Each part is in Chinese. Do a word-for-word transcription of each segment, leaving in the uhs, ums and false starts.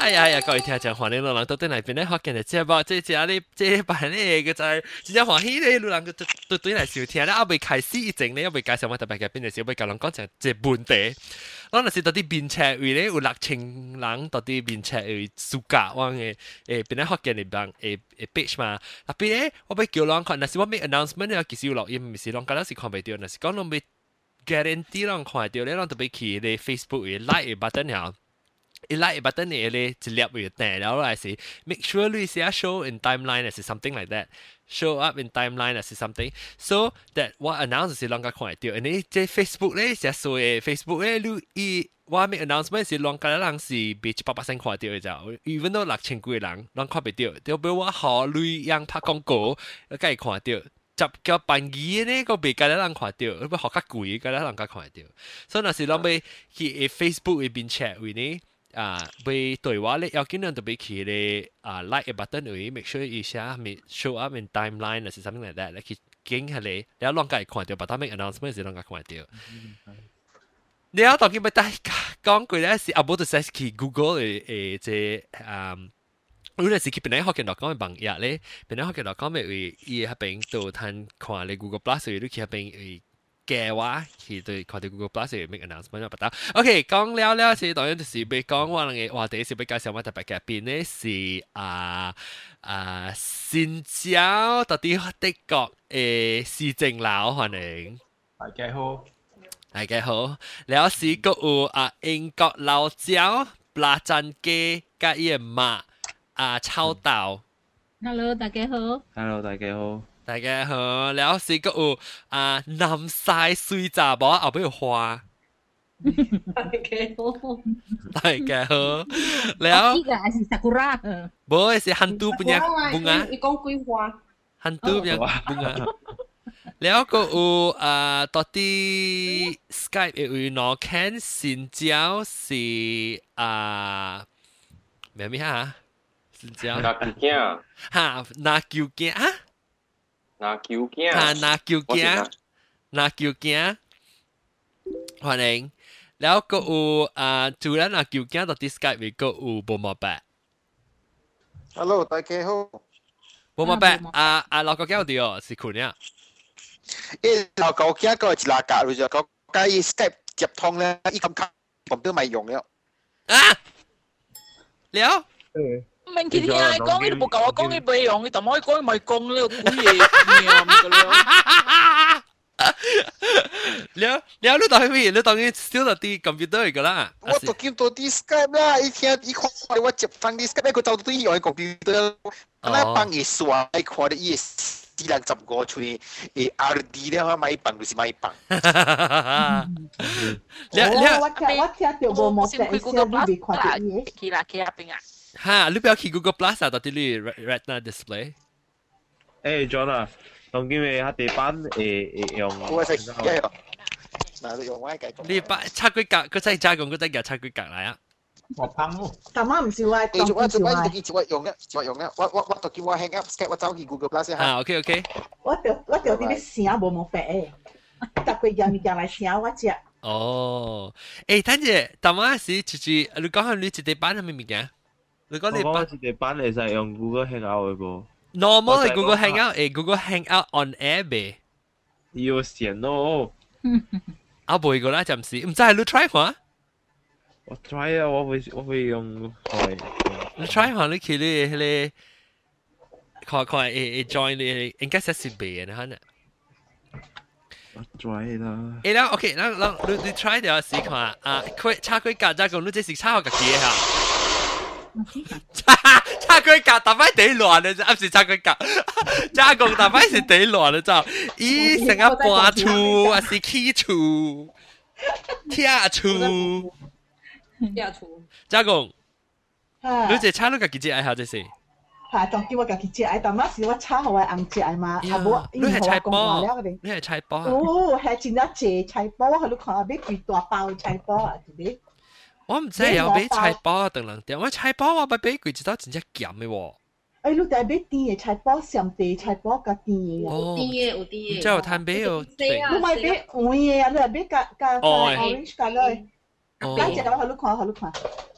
哎呀呀，各位聽眾，歡迎老人到底嚟邊咧學見嘅節目，即係呢即版咧個就係真正歡喜咧，老人都都對嚟收聽咧，後尾開始以前咧，後尾介紹我特別嘅邊嘅時候，尾教人講就即係本地，我嗰時到啲面赤位咧有六千人到啲面赤位暑假我嘅誒邊咧學見嚟幫誒誒 page 嘛，特別咧我俾叫人看，但是我 make announcement 咧，其實有錄音，唔是人嗰陣時看唔到，但是講我未 guarantee 人看到咧，人特別去咧 Facebook 嘅 like button 後。一 like button 呢咧一粒會彈，然後來是 make sure 你寫 show in timeline 係 something like that show up in timeline 係 something so that 我 announce 是啷個看得到，而你即 Facebook 咧寫所謂 Facebook 咧你伊我 make announcement 是啷個人是被一百 percent 看到嘅咋 ，even 到六千幾個人啷看唔到，就俾我好類樣拍廣告，梗係看到。集個辦義呢個被隔得人看到，你要學較貴，隔得人家看到，所以那是啷咪去 Facebook 嗰邊 chat 位呢？啊，被對話咧，有見人特別去咧啊 like button 位 ，make sure 一下咪 show up in timeline 或是 something like that，你去經下咧，你有啷個看到，把他 make announcement 是啷個看到。你有當佢咪大講句咧是 about to say 去 Google 誒誒即啊。有陣時佢本來學見到講嘅網頁咧，本來學見到講咩會伊喺邊度睇看你 Google Plus 你去喺邊會嘅話，佢對看到 Google Plus 會 make announcement 不得。OK， 講了了是當然就是被講話嘅話題是被介紹我特別嘅邊咧是啊啊新疆到底德國誒市政樓可能大家好， 大家好，了是個有啊英國老椒、辣醬雞加伊嘅麥。啊，臭豆 ，Hello， 大家好 ，Hello， 大家好， 大家好，แล้ว是個有啊南西水雜寶後邊有花， 大家好， 大家好，แล้ว呢個係是 sakura， 唔係是漢都邊樣bunga， 你講桂花， 漢都邊樣bunga，แล้ว個有啊到底 Skype 有攞 can 新椒是啊咩咩啊？ 拿球鏡， 哈，拿球鏡啊！ 拿球鏡， 哈，拿球鏡，拿球鏡，歡迎。แล้วก็有啊，除咗拿球鏡，到 Skype 咪ก็有冇冇白 Hello， 大家好。 冇冇白啊啊！老國叫啲哦，是คุณเนี่ย誒，老國家個係拉格嚟咗，個家依 Skype 接通咧，依咁卡ผม都ไม่用แล้ว啊！แล้ว明天聽你講，你冇教我講你唔用，你就唔可以講咪講呢個古嘢念㗎啦。 แล้วแล้ว你當咩？你當然 still 到啲 computer 嚟㗎啦。 我讀見到啲 Skype 啦，以前一看我接翻啲 Skype，佢就對用 computer，那幫佢刷，你看到伊四零十五寸誒 R D 咧，我買棒就是買棒。 แล้วแล้ว我聽我聽到無冇寫，寫你未看到伊。 去啦，去下邊啊！ 哈，你不要去 Google Plus 啊，到底你 Retina Display。 誒 John 啊，當今日喺地板誒誒用， 我食一樣，嗱你用我計講。 你把插幾格，佢真係加工，佢真係插幾格嚟啊！ 我噴咯。 但我唔是話當誒，我做乜係要一我用咧？一我用咧，我我我就叫我 hang up Skype，我走去 Google Plus 嚇。 啊 ，OK OK。 我條我條啲啲聲無冇白誒，特別人人嚟聲我只。 哦，誒，等陣，但我是住住，你講下你自己班係咩物件？你講你班，自己班嚟就用 Google Hangout 嘅噃。 normal 係 Google Hangout，誒 Google Hangout on air 呗。 要線咯。 啊，背過啦，暫時，唔知係你 try 下。 我 try 啊，我會我會用係。 你 try 下，你去你你，看看誒誒 join 你，應該係是背嘅，可能。 我 try 啦。 誒啦 ，OK，嗱嗱，你你 try 掉試看啊，佢差佢格咋講，你這是差學嘅嘢嚇。差差佢格，大擺地亂嘅啫，唔是差佢格，差講大擺是地亂嘅啫。咦，成個搬厝還是起厝，拆厝， 拆厝。 差講，你這差你家己只愛下這是。 係，當叫我家己只愛，但係是我炒好嘅紅只愛嘛，啊冇， 你係菜包，你係菜包。 哦，係真係隻菜包，我你看下俾幾大包菜包啊，係咪？ 我唔知有俾菜包等人點，我菜包我咪俾佢知道真正鹹嘅喎。 誒，你哋俾甜嘅菜包，上地菜包加甜嘅。 有甜嘅，有甜嘅。 即係攤俾有。 你咪俾黃嘅啊，你係俾加加 orange 加咧。加隻我喺度看，喺度看。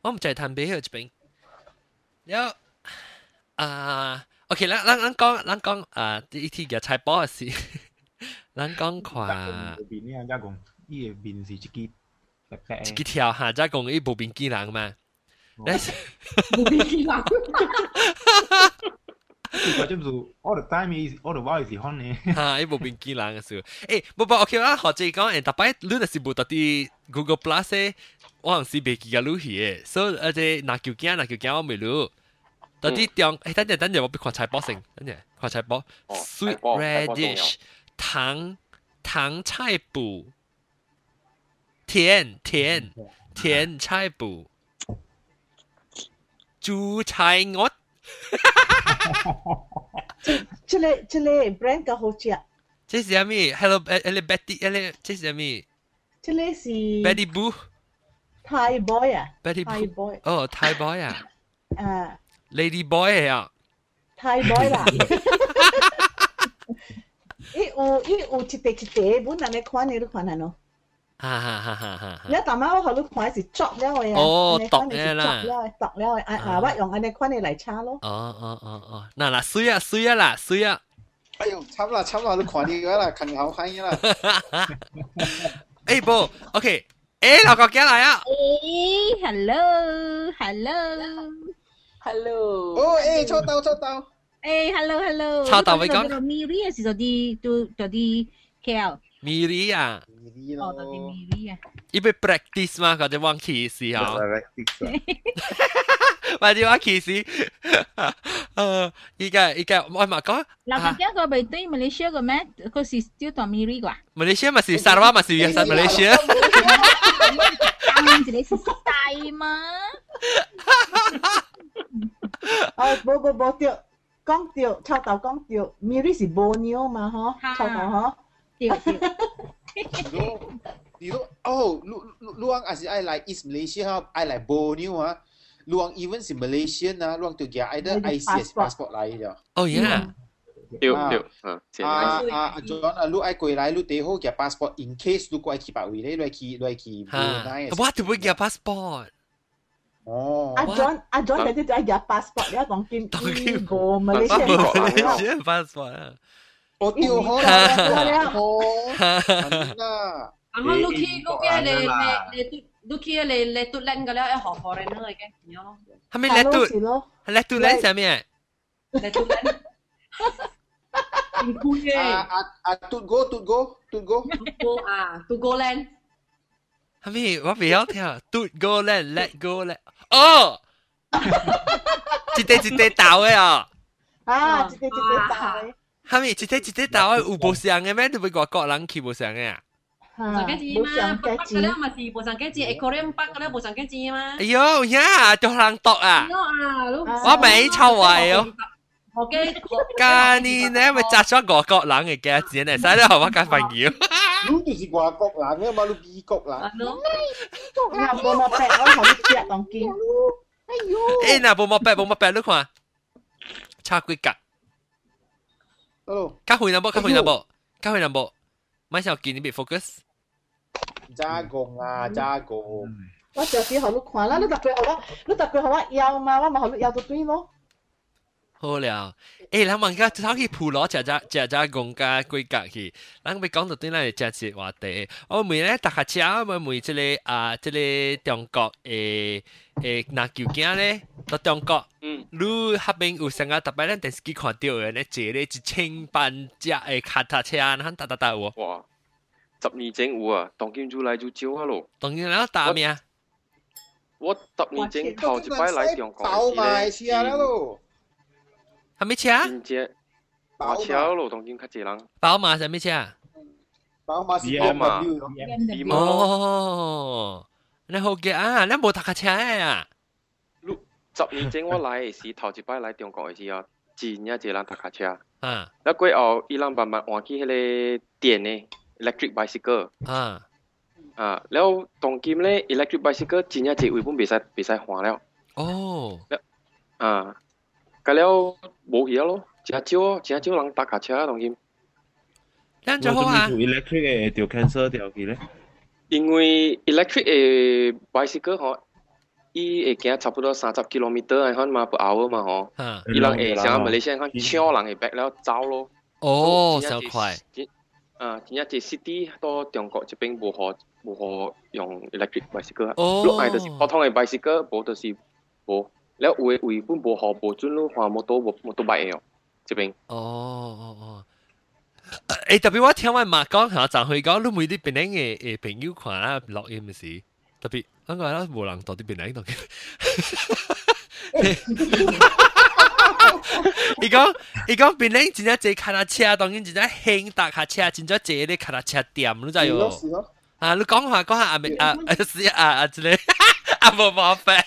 我唔就係談俾佢一邊。了啊 ，OK，咱咱咱講咱講啊，呢啲嘅菜包嘅事，咱講看。 邊呢？加工，呢個邊是一支白白。 一支條下加工，呢部邊機人嘛？ 無邊機人。 佢就是 all the time is all the while 是看呢。 嚇，呢部邊機人嘅事。誒，不不 OK 啦，學者講誒，特別你就是部到啲 Google Plus 咧，我係未記嘅錄起嘅，所以而且拿條件拿條件我未錄。到啲中誒，等陣等陣我俾看菜包先，等陣看菜包 ，sweet radish 糖糖菜脯，甜甜甜菜脯，豬菜鵝。 即即個即個 brand 較好食。 這是啥咪 ？Hello，誒誒，Betty，誒，這是啥咪？ 即個是 Betty Boo。 Thai boy 啊 Betty Thai Boo。 boy。 哦，Thai boy 啊。 啊。 Lady boy 啊。 Thai boy 啦。伊有伊有一塊一塊本來你看你都看下咯。 哈哈哈哈哈！ 你大媽我學你看是作了嘅啊。 哦，讀嘅啦。 作了，讀了嘅，啊啊，我用安尼看你嚟炒咯。 哦哦哦哦，嗱嗱，水啊水啊啦水啊！ 哎呦，差唔多差唔多，你看你個啦，看好看啦。 哎不 ，OK， 哎，老哥過來啊！ 哎 ，hello，hello，hello。 哦，哎，抽到抽到。 哎 ，hello，hello。 抽到咪講。 Miri 係做啲做做啲 K L。Miri 啊。 Miri 咯。哦，做啲 Miri 啊。 要俾 practice 嘛？嗰啲忘記時候。 practice 或者忘記時，誒，依家依家我咪講。 嗱，大家個咪對馬來西亞個咩？佢是叫做 Miri 啩？ 馬來西亞咪是沙拉咪是亞馬來西亞。 咁你是大嘛？ 啊，冇冇冇對，講對，臭豆講對 ，Miri 是波妞嘛，嗬，臭豆嗬。 對對。 你都哦，lu luang as I like East Malaysia 哈 ，I like Borneo 哈，luang even 是 Malaysian 啊，luang 就嘅 either I C S passport 嚟嘅。 哦，yeah。 對對，嗯， 啊啊啊 ，John 啊，你愛過來，你最好嘅 passport in case 你過來去白位咧，你去你去 Brunei。 我都會嘅 passport。 哦。 阿 John 阿 John 你都係有 passport 咧，講見見過 Malaysia passport 啊。 我掉好啦，好，啊。 然後 Lucky 嗰嘅你你你 Lucky 你你嘟拎嘅咧，一學課你呢已經咁樣咯。 係咪叻嘟？叻嘟拎係咩？ 叻嘟拎。唔攰嘅。 啊啊啊！嘟哥嘟哥嘟哥。 嘟哥啊，嘟哥拎。 係咪？我未曉聽。嘟哥拎，let go 拎。哦。一地一地倒嘅啊。 啊，一地一地倒嘅。 係咪？一地一地倒嘅有無相嘅咩？你會外國人去無相嘅啊？ 上幾字嘛，北嘅咧咪是無上幾字，誒嗰啲北嘅咧無上幾字嘛。 哎呦呀，做人讀啊！我未臭胃哦。 我嘅今年咧咪摘咗外國人嘅嘅字嚟，使你學我介朋友。 你就是外國人啊嘛，你美國人。 你冇冇白，我同你食當見。哎呦！ 誒嗱，冇冇白，冇冇白，你看，差幾格。 哦。 加回 number， 加回 number， 加回 number。咪想見你別 focus。 加工啊，加工。 我上次學你看啦，你特別學我，你特別學我腰嘛，我咪學你腰到對咯。 好了，誒，咱問下走去普羅食只食只公家規格去，咱咪講到對咱嘅正式話題。我問咧，搭下車，我問即個啊，即個中國誒誒拿舊件咧，到中國，嗯，你嗰邊有成個特別咱電視機看到嘅咧，坐咧一千班隻誒腳踏車，咱搭搭搭有。 哇！十二整有啊，當今就來就少啊咯。 當然啦，打咩啊？ 我十年前頭一擺來中國包埋車啦咯。 係咩車？ 真正包車咯，當今較濟人。 寶馬係咩車？ 寶馬是寶馬 B M。 哦，你好嘅啊，你冇搭架車啊？ 你十年前我來時頭一擺來中國嘅時候，真正濟人搭架車。 啊。 แล้ว過後，伊人慢慢換去迄個電嘅 electric bicycle。 啊。 啊，แล้ว當今咧 electric bicycle 真正濟位本袂使袂使換了。 哦。 啊。咁了冇嘢咯，真少真少人搭架車啊，當今。 咁就好啊。 做 electric 嘅就 cancel 掉去咧。 因為 electric 嘅 bicycle 嗬， 伊會行差不多三十 kilometer 係看嘛 per hour 嘛嗬。 嚇。 伊人會像馬來西亞看超人會 back 了走咯。 哦，小快。 啊，真係隻 city 到中國這邊無可無可用 electric bicycle。 哦。 落嚟就是普通嘅 bicycle，無就是無。แล้ว會會本無可無準咯，話摩托摩托 bike 用這邊。 哦哦哦。誒特別我聽我媽講下，就係講你每啲邊嘅誒朋友看啦錄音嘅時，特別嗰個啦無人到啲邊嚟度。伊講伊講邊嚟真係坐卡拉車，當然真係輕搭卡車，真係坐啲卡拉車店，你知冇？啊，你講下講下阿咪啊啊是啊啊之類，啊冇冇法。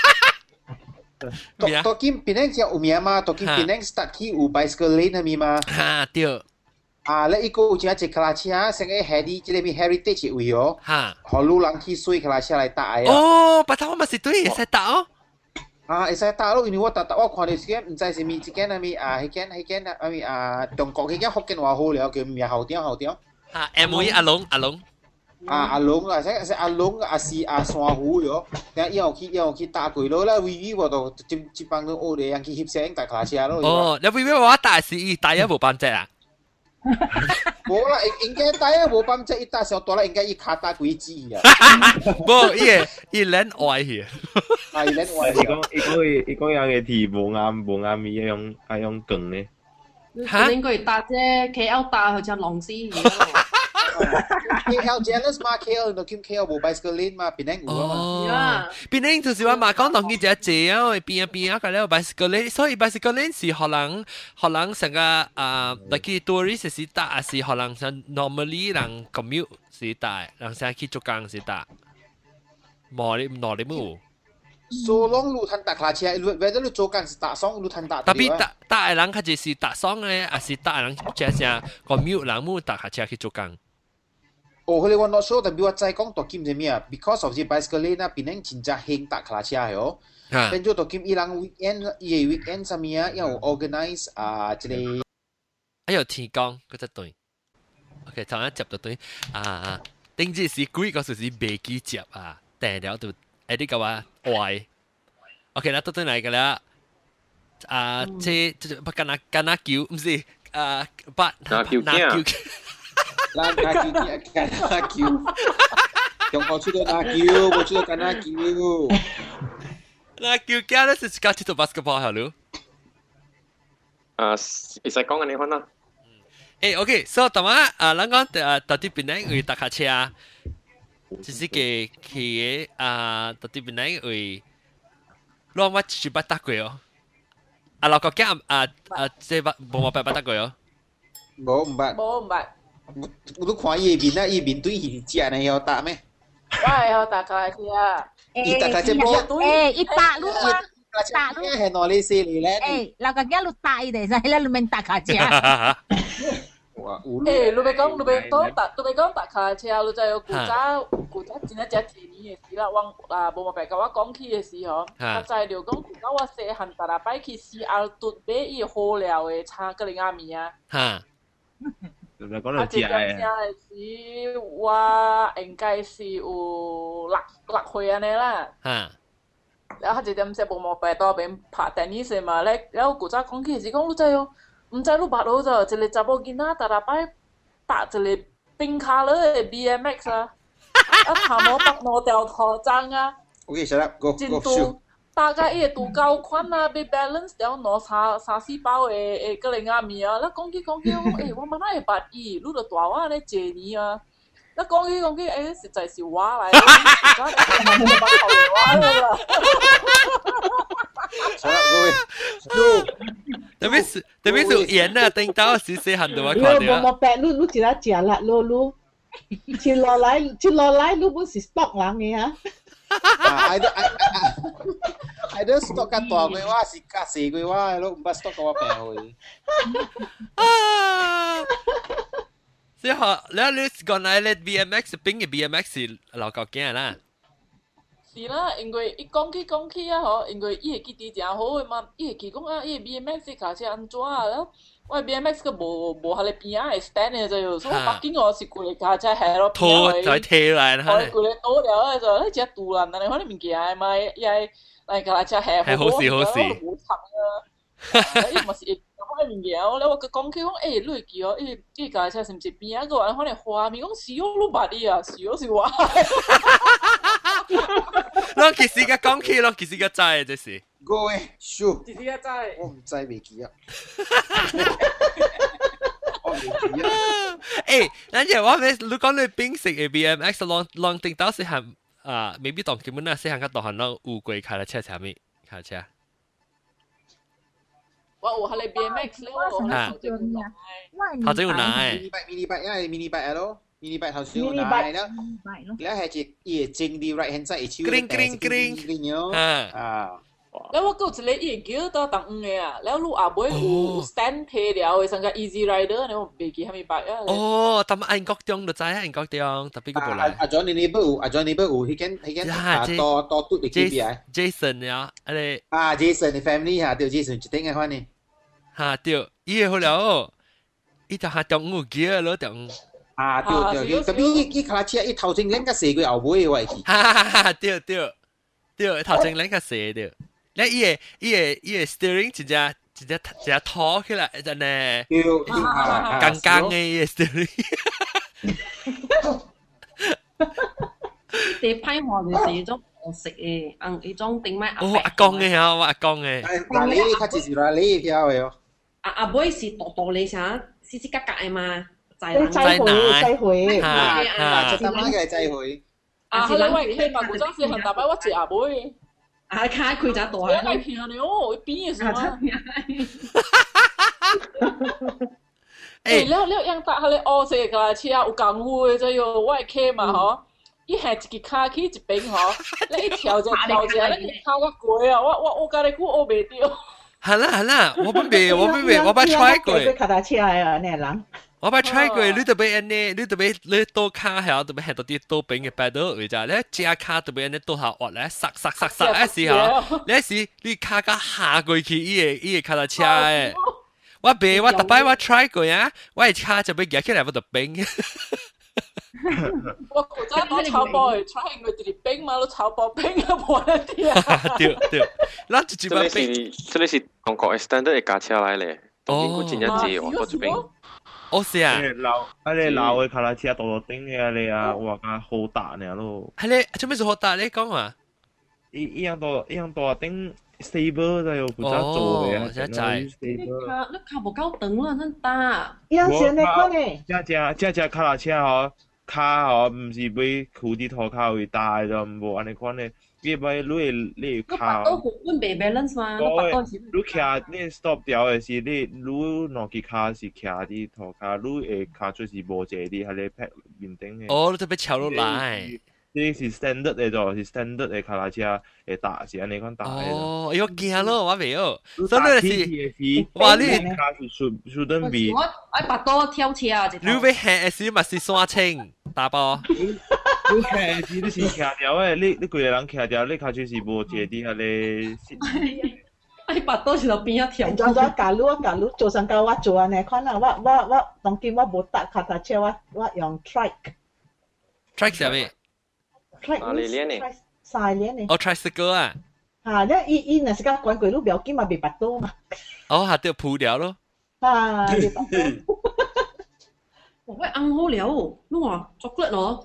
多金邊嚟只有名嘛，多金邊嚟 start 起有 bicycle lane 係咪嘛？ 嚇對。 啊，แล้วอีกกูจะจะคลาเชียซึ่งไอ้ Harry จะได้มี heritage อยู่อ๋อฮะฮอลูลังที่ซุยคลาเชียอะไรตายอ่ะโอ้ปะท้ามาสิตุ้ยใส่ตาอ๋ออ่าไอ้ใส่ตาลูกนี่ว่าตาตาว่าคนเดียวสิไม่ใช่สิมีสิแกนมีอ่าให้แกนให้แกนมีอ่าจงกอกให้แกฮอกแกนว่าโหแล้วคือมีหาวเดียวหาวเดียวอ่าเอ็มวีอาลงอาลงอ่าอาลงอ่ะใช่ใช่อาลงอาซีอาสวาหูอยู่แต่อีเอาขี้อีเอาขี้ตากุยแล้วแล้ววิวิว่าตัวจิจิปังตัวโอ้เดียยังขี้ฮิปเซงแต่คลาเชียแล้วอ๋อแล้ววิวิว่าตาสิตายยัง冇辦啫啊冇啦，應該帶啊，冇辦法一打上多啦，應該一卡打幾支啊。 冇，伊個伊撚歪去。 係撚歪。 伊講伊講伊講樣嘅題無啱無啱伊用係用梗咧。 嚇？應該打啫 ，K L 打佢就浪絲。 K L jealous 嘛 ，K L 就兼 K L 冇 bicycle lane 嘛，邊靚有嘛。邊靚就是話嘛，講當佢只隻啊，邊啊邊啊，佢咧 bicycle lane，所以 bicycle lane 是可能可能成個啊，那個 tourist 是打，還是可能像 normally 人 commute 是打，人成日去做工是打，冇你冇你冇。 So long 路ทันตักคลาเชียเวลา路做工是打雙路ทันตัก。 特別打打嘅人佢就是打雙嘅，還是打人即係 commute 人冇打下車去做工。 哦，佢哋話 not sure，但係我再講多金係咩啊 ？Because of the bicycle lane 啊，邊啲真正興搭卡車係哦。變咗多金伊朗 weekend，伊嘅 weekend 上面啊，有 organize 啊，即係。 哎呦，天光嗰隻對。OK，頭一接到對啊，頂住是貴嗰時是未幾接啊，訂了就誒啲嘅話壞。OK，嗱，到對嚟嘅啦。啊，即即不跟那跟那叫，唔是啊，不那叫叫。 拉那叫嘅干那叫，中國出到那叫，冇出到干那叫。 那叫嘅咧是教去做 basketball 係咯。 啊，會使講嘅你看啦。 誒 ，OK，所以同埋啊，咱講誒到底邊咧會搭卡車啊，就是嘅佢啊，到底邊咧會，攞乜住不得過哦？啊，落個嘅啊啊，即係冇冇辦法得過哦？ 冇唔捌， 冇唔捌。 我都看伊面啊，伊面對伊只呢要打咩？ 我係要打卡車啊！ 伊打卡車邊？ 誒，伊打路啊， 打路係哪裡事嚟咧？ 誒，那個叫路打伊哋，所以咧，你免打卡車。 誒，你咪講，你咪講打，你咪講打卡車，你就有古早古早真係只田年嘅事啦。我啊冇冇白甲我講起嘅事吼，我在聊講古早我細漢打打擺去 C R 奪買伊好料嘅叉嗰啲啱味啊。嚇！ 就講到食嘅。 時我應該是有六六歲安尼啦。嚇！然後一點時冇冇白到邊拍電視時嘛咧，然後古早講起是講你知哦。唔知你捌到就一個查某囡仔逐逐擺搭一個冰卡勒嘅 B M X 啊，啊頭毛白毛條頭髒啊，真拄大概伊個拄夠寬啊，要 balance 掉攞三三四包嘅嘅個零仔面啊，你講起講起講，誒我乜會捌伊，你著大我安尼坐年啊，你講起講起，誒實在是我來，而家冇冇捌頭我啦。 特別是特別是鹽啊，頂到時時行到我看到。 冇冇白，你你只啦食啦，你你切落嚟切落嚟，你本是 stock 人嘅嚇。 啊，I don't I I don't stock 個大嘅話是加細嘅話，你唔捌 stock 個白嘅。 啊！之後，แล้ว你講嚟咧 B M X 邊嘅 B M X 是老舊嘅啦。 是啦，因為伊講起講起啊，嗬，因為伊個基地真好誒嘛，伊個記講啊，伊個 B M X 卡車安怎啊？然後我 B M X 個無無喺你邊啊，係 stand 嘅就，所以北京我是過嚟架車係咯， 拖再貼來啦， 我過嚟倒了就，你只杜蘭，你可能物件係咪係嚟架車係係好事好事， 冇錯啊，你咪是開物件，我咧我講佢講誒，你記哦，誒呢架車是唔是邊啊個話可能畫面講是哦，你白啲啊，是哦是話， 我其實個講起，我其實個真就是。 各位，數， 自己嘅真係， 我唔知未記啊。我未記啊。 誒，嗱嘢我咩？你講你冰食嘅 B M X 浪浪定到時係啊，未必當基本啊，時行個當行咯，烏龜開了車前面開車。 我有喺你 B M X 咧，我頭先有奶， 頭先有奶。 mini bike mini bike 因為 mini bike 咯。mini bike 頭先有奶啦，你係只嘢正啲 right hand side 超 ，green green green， 啊。 แล้วว่าก็จะเลี้ยอีกเยอะต่อต่างเงี้ยแล้วลูกอาบ่อยอูสแตนเทเดียวไอ้สังกัด easy rider เนี่ยผมไปกี่ให้มีไปอ่ะโอ้ทำอันก็ตรงดูใจอันก็ตรงแต่พี่ก็บอกเลยอาจารย์นี่เบอร์อาจารย์นี่เบอร์he can he can ต่อต่อตุ๊ดอีกกี่ปีอ่ะ Jason เนี่ยอะไรอ่า Jason ใน family ฮะเดี๋ยว Jason จะเป็นไงวะนี่ฮะเดี๋ยวอีเขาแล้วอีจะหาตรงงูเกี้ยแล้วตรงอ่าเดี๋ยวเดี๋ยวแต่พี่อีคาราเชียอี頭前拎個蛇佢後背位置ฮ่าฮ่าฮ่าเดี๋ยวเดี๋ยวเดี๋ยว頭前拎個蛇เดี๋ยวแล้วอีเออีเออีเอ steering 真正真正真正拖起來真係剛剛嘅อี steering 啲批貨就是一種我食嘅，嗯，一種定咩？ 哦，阿公嘅嚇，我阿公嘅。 嗱你佢只是嗱你條嘅哦。 阿阿妹是度度你想絲絲格格嘅嘛？ 濟濟回濟回， 係係，出得媽嘅濟回。 啊，係你喂，你嘛古裝是很大把我接阿妹。 啊，開佢就大。 你係騙你哦，邊嘅什麼？誒，แล้วแล้วยังตาเขาเลยอ๋อเสกอะเชีย有功夫嘅就要我係 K 嘛嗬，一係一個卡起一邊嗬，你一跳就跳就，你一卡個鬼啊！我我我家己估我未掉。 係啦係啦，我不未我不未我把 try 過。 佢卡達車啊，你係人。 我把 try 過，你特別安尼，你特別你多卡係特別係到啲多邊嘅 battle 為咋？你隻卡特別安尼多下滑咧，殺殺殺殺一時嚇，你一時你卡架下過去，伊個伊個卡達車誒，我別我特別我 try 過呀，我係卡就俾夾起來我就冰。 我古早攞炒波嚟 try 佢哋冰嘛，攞炒波冰啊冇一啲啊。 對對，嗱就就把冰。這裡是韓國 standard 嘅架車嚟咧，東京古前一節我嗰邊。 哦是啊， 老，啊你老嘅卡拉車度度頂嘅你啊，我話好大呢咯。 係你做咩做好大？你講話？ 一一樣多一樣多頂 stable 就有古早做嘅， 哦，真係。 你卡你卡無夠長啦，真大。 一樣先你講呢？ 只只只只卡拉車嗬，卡嗬唔是俾褲啲拖卡會大就冇安尼講咧。因為你你卡， 都本未 balance 嘛， 你卡你 stop 掉嘅是你你兩隻卡是卡啲拖卡，你誒卡出是無借啲喺你 pack 面頂嘅。 哦，你特別跳落嚟。 呢是 standard 嘅就，是 standard 嘅卡拉車誒大是安尼講大。 哦，我驚咯，我未有。所以你是，哇你卡是 should shouldn't be。 我我百多跳車啊！ 你要係時咪是山青打波。 你騎住你是騎掉誒，你你幾個人騎掉，你卡住是無借啲啊你。 哎，百多時就變一條。 咗咗假如假如做上個我做啊，你看啊，我我我當見我冇搭卡達車，我我用 trike。 trike 係咩？ trike 你練呢？ 曬練呢？ 哦 tricycle 啊。 嚇！你伊伊若是講關鬼路標記嘛，未百多嘛。 哦，係掉鋪掉咯。 啊，未百多。 喂，啱好了，你話作骨咯。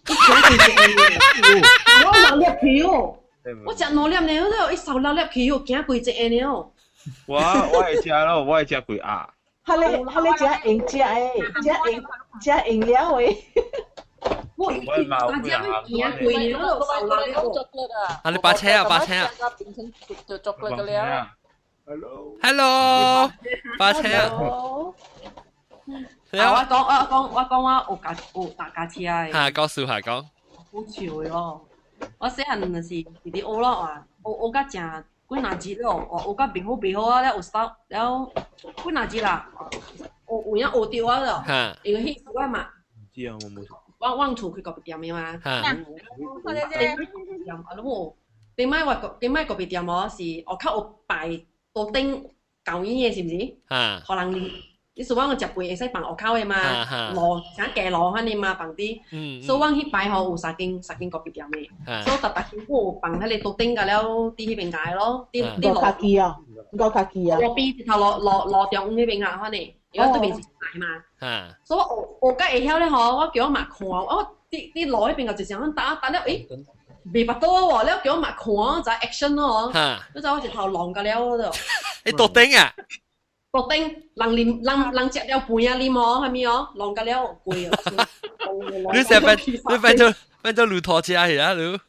我六粒票，我食兩粒了，都一手六粒票，驚幾隻嘅了。 我我係食咯，我係食幾鴨。 係你係你食用食誒，食用食用料誒。 我我大家會驚貴了，手六粒啊！ 啊，你把車啊，把車啊！ 就作骨嘅了。 Hello。 Hello。把車啊！ 我講我講我講我有架有搭架車嘅。 嚇，講笑下講。 好笑嘅咯！我細漢就是佇啲學咯啊，學學甲正幾若節咯，學學甲變好變好啊，了有收了幾若節啦，有有影學到啊咯，因為迄時陣嘛。 唔知啊，我冇。 我往厝去個別店嘅嘛。 嚇。 店啊，你冇？點解話個點解個別店我是我靠我擺到頂舊年嘢是唔是？ 嚇。 可能你所以我食飯會使放學口的嘛，路像街路遐尼嘛放啲，所以我迄擺吼有三間三間咖啡店的，所以逐逐間我放喺你桌頂甲了，佇迄邊解咯，啲啲路卡機啊，五卡機啊， 路邊一頭路路路中迄邊啊，遐尼，因為對面是牌嘛，所以我我甲會曉咧吼，我叫我嘛看，我啲啲路迄邊個就想打打了，誒，未捌到喎，了叫我嘛看，就 action 咯，你就我一頭浪甲了咯， 你桌頂啊？ 桌頂，人啉人人食了飯啊，啉哦，係咪哦？浪甲了貴啊！ 你成日你變做變做驢拖車去啊，你？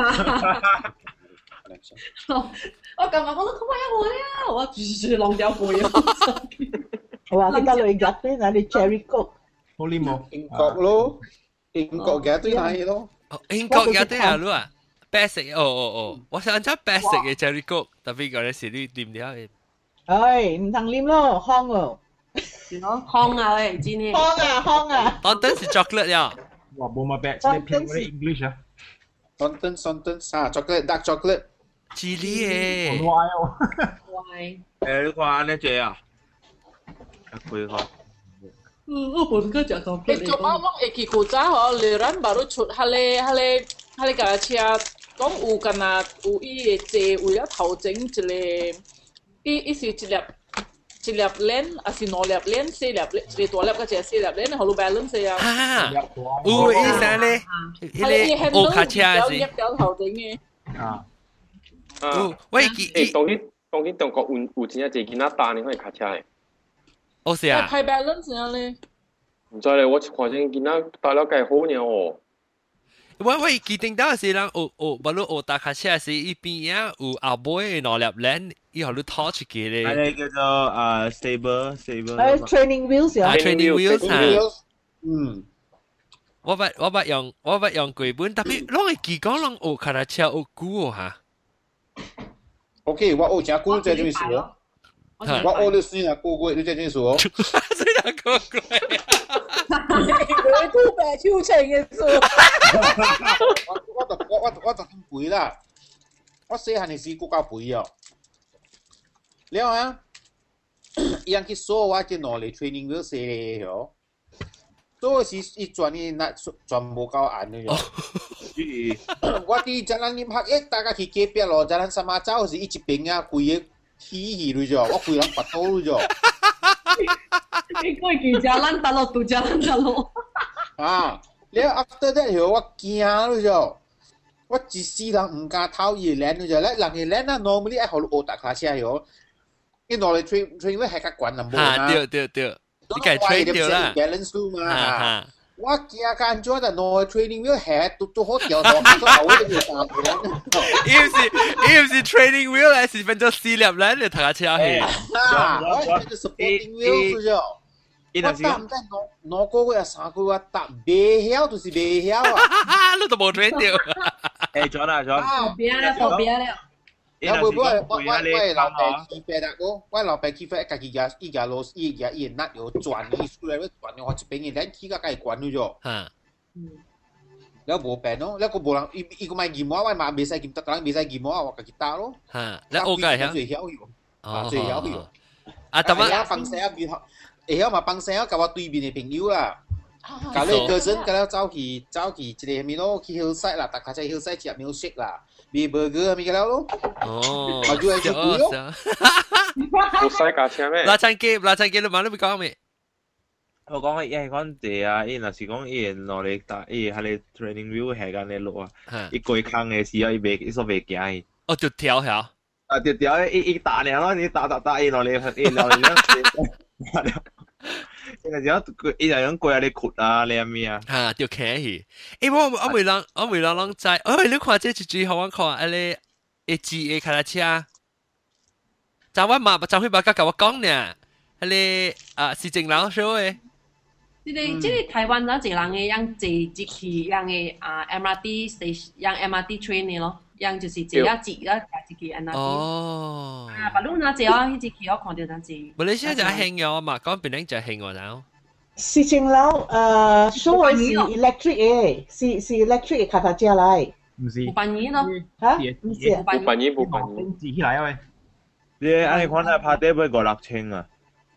我感覺我都看下我了，我就是浪掉貴啊！ 哇！你家女夾啲嗱，你 Cherry Coke， 好黏喎， 英國咯，英國嘅對奶咯。 英國嘅對啊，你啊，白色哦哦哦，我想食白色嘅 Cherry Coke，特別嗰陣時你掂了嘅。 唉，唔通啉咯，香咯。 香啊喂，真係。 香啊香啊。 當陣是 chocolate 呀。 哇，冇乜白，即係偏嗰啲 English 啊。 Sonten sonten 啊 chocolate dark chocolate。 Chili 誒。 好壞喎。 壞。 誒，你看呢隻啊？貴呵。 嗯，我本身就講。 誒，做乜我會記古早嗬？你咱 baru 出，下咧下咧下咧架車講有干那有伊個借為了頭整一個。伊伊是一粒一粒鏈，還是兩粒鏈、四粒鏈，一個大粒嗰隻四粒鏈，好 balance 啊！ 啊，有伊啥咧？迄個烏卡車是。 一條頭整嘅。 啊。 啊，喂， 誒，當然當然中國有有真係幾囡仔打呢個卡車嘅。 哦是啊。 太 balance 啊咧。 唔知咧，我看見囡仔打了介好呢哦。 我我記定到是人學學，無論學搭卡車是伊邊啊有後尾兩粒鏈，以後你拖出去咧。 係叫做誒 stable stable。 誒 training wheels 啊。 training wheels 啊。 嗯。 我捌我捌用我捌用過本，特別攏會記講攏學卡車學久哦嚇。 OK，我學真久在這邊數。我學了雖然個個你在這邊數哦。 雖然個個。 佢都白超情嘅數。 我我就我我我就咁背啦。我細漢嘅時國家背哦。了啊，伊人去數我只攞嚟 training wheel 寫嘅哟。所以是伊轉呢那轉無夠硬嘅哟。我啲jalan lim hak eh大家去街邊咯，jalan sama jauh是一邊啊，貴嘅起去咗，我貴人拔刀咗。 你過去jalan大路都jalan大路。 啊，แล้ว after that เหรอว่าเกียร์รู้จักว่าจีซีหลัง唔敢偷嘢แลนรู้จักแล้วหลัง嘢แลนน่ะ normally ไอ้เขาโอตาคลาเชียเหรอนี่นอเลย train train ไว้ให้กักกวนลำบากนะเดี๋ยวเดี๋ยวเดี๋ยวนี่ไก่ train เดียวละ balance รู้มาว่าเกียร์การจ้วแต่นอ training ไว้แห่ตุ๊ตุ๊โหเดียวต่อก็เอาไว้อยู่ตามไปแล้วอีฟสิอีฟสิ training wheel ไอ้สิเป็นตัวสี่เหลี่ยมแล้วเนี่ยคลาเชียเหรออ่าเป็น supporting wheel รู้จัก我搭唔得攞攞嗰個啊三個啊搭未曉就是未曉啊！ 你都冇 train 掉。 誒，咗啦咗。 後邊咧，後邊咧。 有會唔會我我我係老爸起飛啦個？我老爸起飛，家己家依家攞依家依拿有轉伊出來，轉我一邊嘅兩起個家己關咗咗。 嚇。 แล้ว冇病咯，แล้วก็冇人，伊伊個買劍我，我嘛未使劍，特人未使劍我，我家己打咯。 嚇。แล้วโอกาส最曉用，啊最曉用。 啊，但係放聲啊，變會曉嘛放聲啊，甲我對面嘅朋友啦。甲你個陣，甲了走去走去一個咩咯，去 hillside 啦，大家在 hillside 食 milkshake 啦，買 burger 咪個了咯。 哦。 我就係食貴咯。 好細架車咩？ 拉餐機，拉餐機，你問你咪講咩？ 我講嘅伊係講地啊，伊若是講伊落嚟打，伊係你 training view 係緊你路啊，伊過坑嘅時候，伊未伊所未行去。 哦，就跳下。 啊，條條伊伊打你咯，你打打打伊落嚟，伊落嚟。因為有伊就用過嚟ขุด啊，你係咪啊？ 嚇，條騎去。誒，我我未諗，我未諗諗知。哎，你看這最好我看，誒你一支嘅卡拉車，就我嘛，就佢把甲甲我講呢，誒你啊是正老少誒。 即個即個台灣有一人嘅用坐一去用嘅啊 M R T station 用 M R T train 嘅咯。樣就是坐一節啦，一支安那啲。哦。啊，白龍那隻啊，迄支旗我看到那隻。 馬來西亞就興嘅嘛，講邊領就興我就。 事情樓誒，所謂是 electric 嘅，是是 electric 嘅卡塔車嚟。 唔是。 冇辦嘢咯。 嚇？唔是啊。 冇辦嘢，冇辦嘢。 自起來喂。 你安尼看下拍底要五六千啊？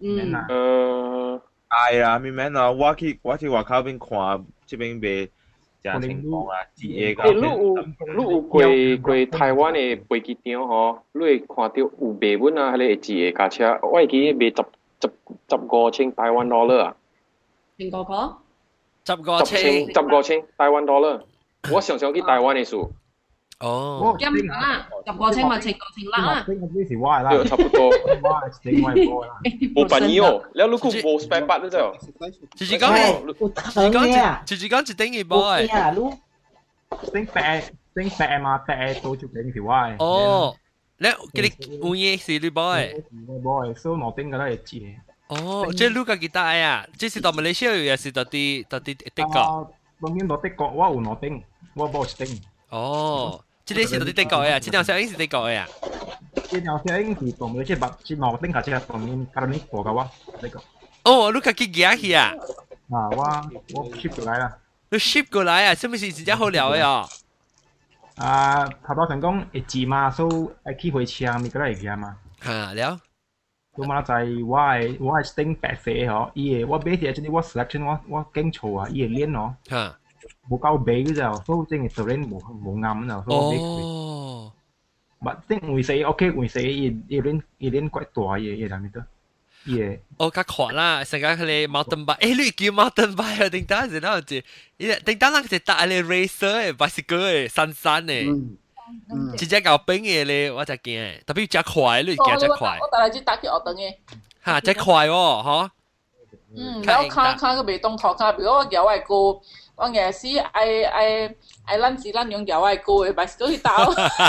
嗯。 呃， 哎呀，咪免啊！我去我去外口邊看，這邊賣正情況啊，自己個。 誒，你有你有過過台灣嘅飛機場吼，你會看到有賣本啊，迄個自己架車，我會記賣十十十五千台灣 dollar 啊。 邊個個？ 十五千， 十五千台灣 dollar。我常常去台灣嘅數。 哦， 咁啦，十個千咪千個千啦。 呢時歪啦， 對，差不多。 歪整歪波啦。 冇朋友，你如果冇 spare part 就。 自己講，自己講，自己講一等於 boy。 整白整白嘛，白到就整條歪。 哦，你佢哋有嘢是你 boy。 boy，所以我頂個都係知。 哦，即係你個幾大啊？即係到馬來西亞又是到啲到啲德國。 當然到德國，我有攞頂，我冇頂。 哦。這啲是到啲德國嘅啊，這條小英是德國嘅啊。 這條小英是同你即係白，即係頂下即係同你加你過嘅話，呢個。 哦，你家己寄去啊？ 啊，我我 ship 過來啦。 你 ship 過來啊？是唔是真正好料嘅啊？ 啊，頭多成講會字嘛，所以係機會車咪嗰啲嚟嘅嘛。 嚇了。 咁嘛就係我係我係頂白色嗬，伊個我買啲即係我 selection 我我經錯啊，伊個鏈咯。 嚇。 冇夠比嘅就，所以真係 terrain 冇冇啱就，所以哦。 但係會死 OK 會死，伊伊鏈伊鏈quite大嘅嘢嚟嘅都，嘢。 我較看啦，成間佢哋 mountain bike，誒你叫 mountain bike 啊？定單是嗱隻，伊定單嗱隻搭咧 racer 嘅 bicycle 嘅山山嘅，直接搞冰嘅咧，我就驚，特別只快，你驚只快。 我大嚟只搭去學等嘅。 嚇，只快喎，嗬。 嗯，然後看看個未動頭看，比如我搖外高。我硬是愛愛愛咱是咱用搖外高嘅 bicycle 去搭。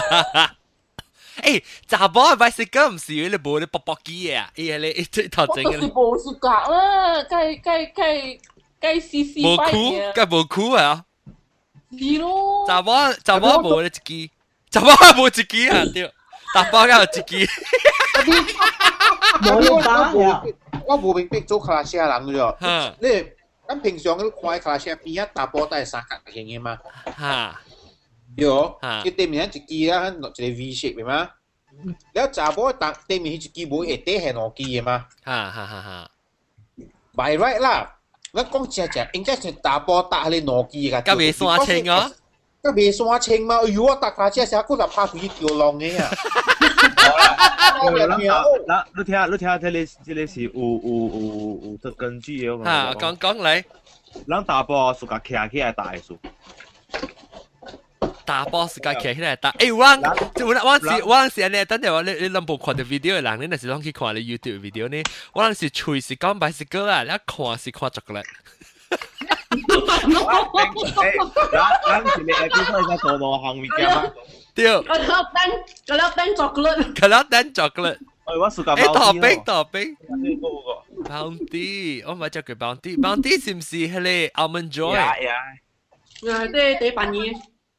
誒，查甫嘅 bicycle 唔是你無你卜卜機嘅啊，伊係你一頭整嘅。 我就是無暑假啦，該該該該試試擺嘅。 該無酷啊？ 是咯。 查甫查甫無你一機，查甫無一機啊對，查甫有一機。 冇你打我我無明白做卡拉車人嘅啫。你。咁平常嗰啲快卡車邊一搭波都係三角形嘅嘛， 嚇， 有，佢對面一支啦，落一個 V shape 嘅嘛，แล้ว炸波搭對面一支冇一啲係攞機嘅嘛， 嚇嚇嚇嚇 ，by right 啦，我講正正應該係搭波搭係攞機嘅， 咁未算清啊？ 咁未算清嘛？如果搭卡車成日嗰度拍佢條浪嘅啊！ 你聽，你聽，這裡這裡是有有有有這根據嘅。 嚇，講講嚟。 咱打波是個徛起來打嘅數。 打波是個徛起來打。誒，我我我是我是安尼，等陣我你你諗部看到 video 嘅人，你若是諗去看你 YouTube video 呢，我諗是隨時講擺是個啦，你看是看 chocolate。 咱咱是你 episode 在做哪行物件啊？ 對。 佢粒燈，佢粒燈 chocolate。 佢粒燈 chocolate。 哎，我是個誒，多冰多冰。Bounty，我咪叫佢 Bounty，Bounty 是唔是係你 Almond Joy？ 呀呀。 啊，對對扮嘢。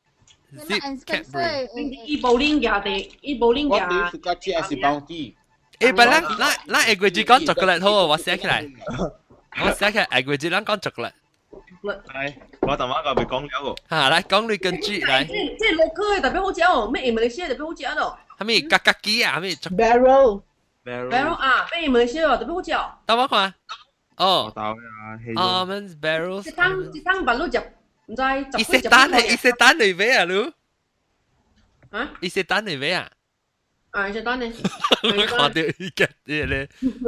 伊布林嘅地，伊布林嘅。 我哋是個 G S Bounty。 誒，但係咱咱誒，佢只講 chocolate 好，我寫起來。我寫起來誒，佢只咱講 chocolate。 係，我頭先個未講咗個。 嚇，來講你根據來。 即係即係六個特別好食哦，咩馬來西亞特別好食咯。 係咪格格機啊？係咪 ？Barrel。 Barrel 啊，咩馬來西亞特別好食哦。 等我看。哦。 到啊。 Almonds barrels。 一湯一湯白鹿食，唔知十幾隻蛋係一隻蛋嚟咩啊？你？ 啊？ 一隻蛋嚟咩啊？ 啊，一隻蛋呢？ 我看到一個啲咧。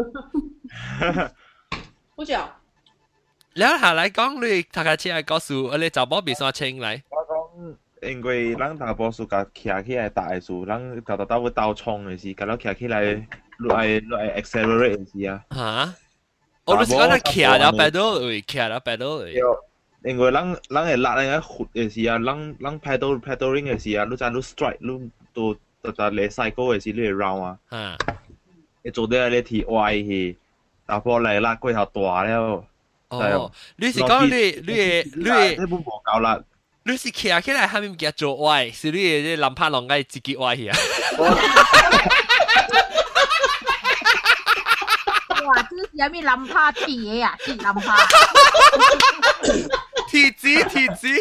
好食啊！ แล้วหาไรก้องเลยทักชีไอ้ก็สูอะไรจับบ่บีส่วนเชิงไร我講因為咱大波數架徛起來大數，咱搞到到會倒衝嘅時，搞到徛起來落來落來 accelerate 嘅時啊。 嚇！我都是講咱徛咗 pedal 嚟，徛咗 pedal 嚟。 因為咱咱係拉人嘅活嘅時啊，咱咱 pedal pedaling 嘅時啊，你就你 strike 你都就就你 cycle 嘅時你係 round 啊。 嚇！ 你做啲你鐵歪去，大波嚟拉龜頭大了。 哦，你是講你你你你本無夠啦。 你是徛起來，下面叫做歪，是你啲諗拍浪嘅自己歪去啊！ 哇，這是有咩諗拍鐵嘢啊？鐵諗拍， 鐵子鐵子。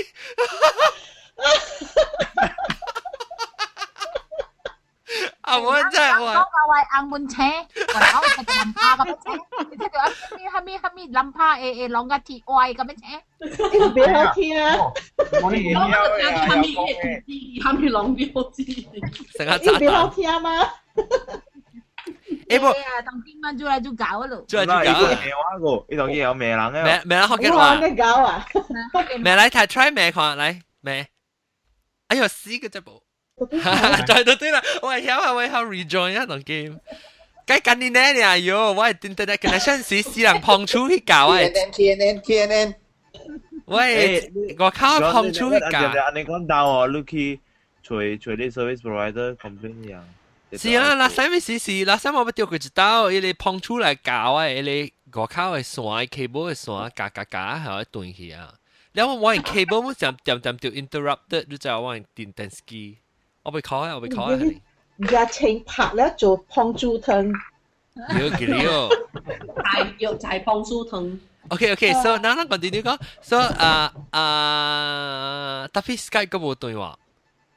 啊！我真係我講話為硬門車，我講係諗拍咁車。 你睇到啊？咩係咩係咩諗怕誒誒兩個鐵外咁樣啫？ 你別好聽啊！ 我哋然後那個家他們也他們狼標記， 成個你別好聽嗎？ 誒不， 啊，當今晚就嚟就搞咯， 就嚟就搞。 咩話個？呢度嘢有咩人嘅？ 咩咩啦？學緊我話。 嘅搞啊！ 咩嚟睇 try 咩看嚟咩？哎呦死嘅隻部，再到對啦，我係曉下我係曉 rejoin 一檔 game。該緊你呢呀？喲，我係 internet connection 時時人碰出去搞啊 ！K N N K N N， 喂，我靠碰出去搞。 你講到哦，你去找找啲 service provider complain 一樣。 是啊，嗱，使咩事事？嗱，使我不掉佢一刀，伊你碰出來搞啊，伊你我靠嘅線 cable 嘅線夾夾夾係一斷去啊。然後我係 cable 冇點點點掉 interrupted，你就我係電電機，我被 call 啊，我被 call 啊。 日程拍咧做碰珠湯。 有幾了？ 係要就係碰珠湯。 OK OK，so 嗱，咱 continue 講，so 啊啊，特別 Skype 嗰部對話。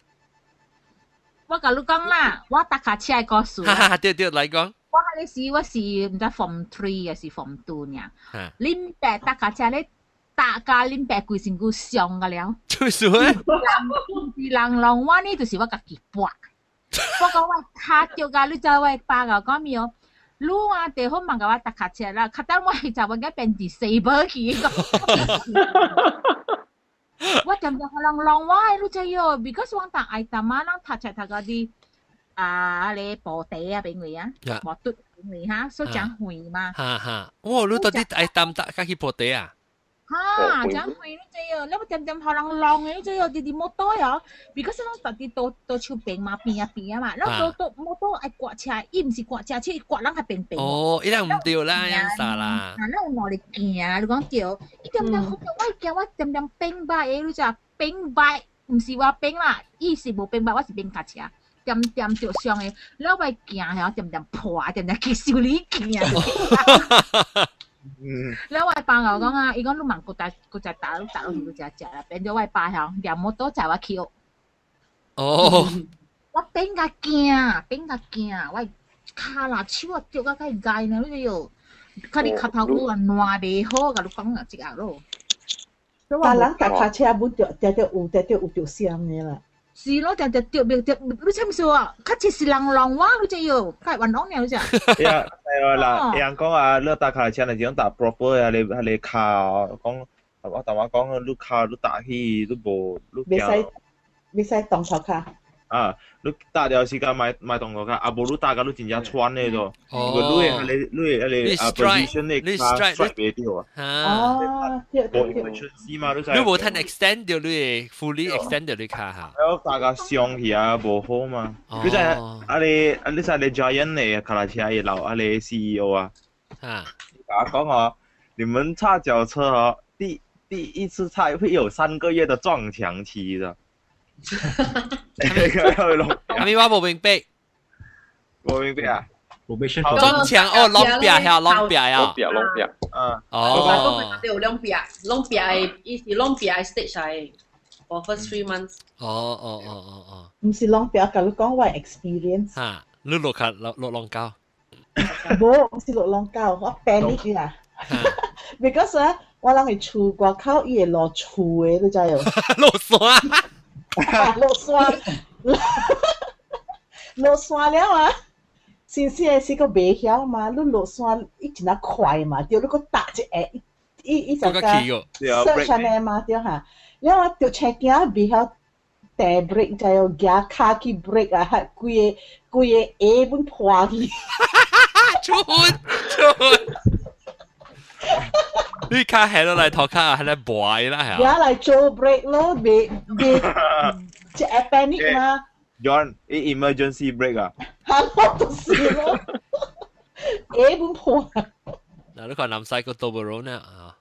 我甲你講啦，我搭卡車嘅故事。 哈哈，對對，嚟講。 我嗰時我是唔知 form three 嘅是 form two 呢。恁爸搭卡車咧，搭架恁爸規身軀傷個了。 就是咩？ 是人浪我呢，就是我家己搏。不過我卡掉架，你知我爸個講咩哦？你話地好問個我搭卡車啦，卡等我係就揾緊變 disable 去個。我點點可能浪歪咯，就係 because 我搭愛搭嘛，咱搭出頭嗰啲啊，你布地啊，俾我啊，布嘟俾我哈，所以講會嘛。 哈哈，哇！你到底愛搭搭家己布地啊？ 哈，講會咯，就係，你我點點可能浪嘅，就係啲啲摩托呀 ，because 咱特啲到到處邊嘛邊啊邊啊嘛，咱到到摩托愛刮車，伊唔是刮車，即係刮人係邊邊。 哦，伊兩唔對啦，樣啥啦？ 嗱，咱有耐力行，你講對，伊點點好叫我叫我點點冰白嘅，你就冰白，唔是話冰啦，伊是無冰白，我是冰卡車，點點着傷嘅，你我行係點點破，點點去修理行。嗯，แล้วไวปางเราก็ง่ะอีกก็ลูกหมันกูจะกูจะตาลูกตาลูกกูจะจะเป็นจะไวปางเหรอเดี๋ยวมดตัวจ่ายว่าคิวโอ้ว่าเป็นกะเกียเป็นกะเกียไวขาละชิวเจียวก็ใกล้ไกลนะลูกจะอยู่เขาดิขับเท้าลูกอ่ะนัวเบโฮกับลูกฟังอ่ะจิกอ่ะลูก但人搭卡車本着就就有就就有着聲嘅啦。 是咯，就就掉掉掉，你知唔知啊？卡車是人浪哇，你就要，佢係運動嘅，你就。 係啊，係啦，人講啊，你搭卡車嚟講搭 proper 啊，你你卡講，我同我講，你卡你搭起，你無你。 未使未使當頭卡。 啊，你搭條時間買買動作卡，啊無你搭個你真正穿呢度，如果你係你你係你啊 position 你卡 strike 袂掉啊。 哦，對對對。 你無睇 extend 掉你 fully extend 掉你卡下。 我搭個上去啊，無好嘛。佢就係啊你啊你係你 giant 嚟卡拉車嘅老啊你 C E O 啊。啊。啊講啊，你們踏腳車啊，第第一次踩會有三個月的撞牆期的。 阿咪話冇明白， 冇明白啊！ 撞牆哦，兩邊係兩邊啊， 兩邊兩邊， 嗯， 哦，有兩邊，兩邊係，伊是兩邊係 stage 係 for first three months。 哦哦哦哦哦， 唔是兩邊，甲你講我 experience。 嚇，你落卡落落浪高？ 冇，唔是落浪高，我 panic 啊！because 咧，我諗係厝外口伊會落厝嘅，你知有？ 落山。 落山，落山了啊！先先是個未曉嘛，你落山一陣啊快嘛，對，你個搭一下，一一陣間 search 呢嘛，對嚇，然後就車鏡未曉帶 brake 就要夾卡去 brake 啊，係規個規個 A 本破去， 出出。你卡係落嚟頭卡係嚟擺啦係啊！ 而家嚟做 break 咯，未未即係 panic 嘛。 John，你 emergency break 啊？ 係咯，就是咯。誒本破。 嗱，你看南西個 Toblerone 啊，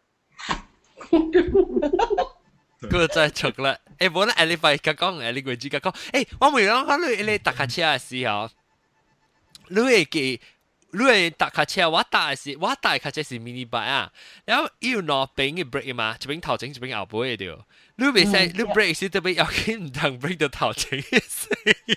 佢真係出啦！誒，冇得 elevate 嘅講，誒，你個字嘅講，誒，我未諗下你你搭架車嘅時候，你會記。你係搭卡車，我搭嘅是我搭嘅卡車是 mini bike 啊，然後要攞邊嘅 brake 嘛，一邊頭前一邊後背嘅條。你未使，你 brake 時特別要緊唔通 brake 到頭前嘅時，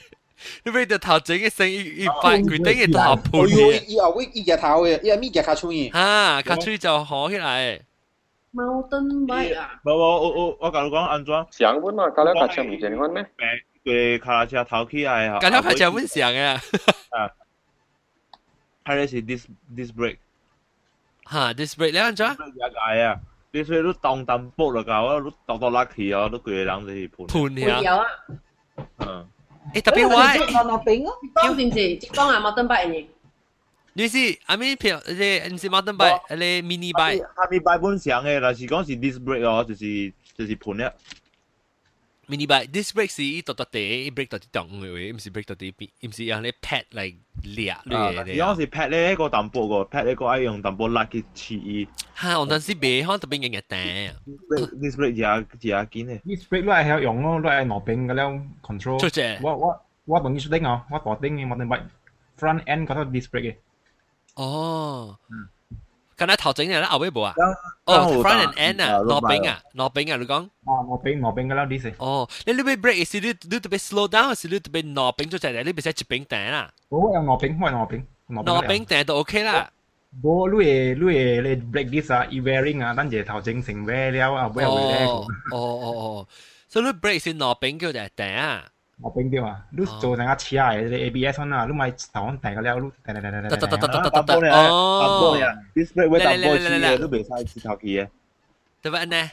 你俾條頭整嘅聲一百佢頂嘅頭盤嘅。以後會一日頭嘅，一咪日卡出去。 嚇，卡出去就好起來。 Mountain bike 啊？ 冇冇，我我我教你講安裝。 上本啊，教你架車唔正安咩？ 佢卡車頭起來嚇。 教你架車本上嘅。 啊，係你是 dis dis brake。 嚇 dis brake 你安裝？ 有解啊！你所以都當淡薄啦，搞都當當 lucky 啊，都佢人哋盤。 盤有啊。 嗯。 誒特別壞。 落落冰咯。 講點是？即講係 mountain bike 嘅。 你是阿咪票，你唔是 mountain bike，你 mini bike。 mini bike 本上嘅，但是講是 disc brake 哦，就是就是盤咧。 mini bike disc brake 是一度度地 brake 到啲動嘅位，唔是 brake 到啲邊，唔是讓你 pad 嚟掠咧。如果是 pad 咧，個淡薄個 pad 咧個愛用淡薄拉嘅刺。 嚇，我當時別可能特別硬嘅頂。 disc brake 也也堅嘅。 disc brake 都係喺用咯，都係攞柄嘅咧 control。 出啫。 我我我同你說頂啊，我大頂嘅 mountain bike front end 嗰個 disc brake 嘅。 哦。咁你頭整嘅咧後尾冇啊？哦 ，front and end 啊，攞柄啊，攞柄啊，你講。 哦，攞柄攞柄嘅啦，呢時。 哦，你你俾 brake 是你你特別 slow down，是你特別攞柄咗隻，你別使接柄頂啦。 我用攞柄，我用攞柄。 攞柄頂就 OK 啦。 我你誒你誒你 brake disc 啊 ，e-bearing 啊，等住頭整成 wear 了啊，wear 回咧。 哦哦哦哦，所以你 brake 是攞柄叫就係頂啊。 攞柄啲啊，你做成架車嚟，你 A B S 啦，你咪頭安大個了，你嚟嚟嚟嚟嚟。 得得得得得得得。哦。display 會淡波次嘅都未曬切頭期嘅。 對唔呢？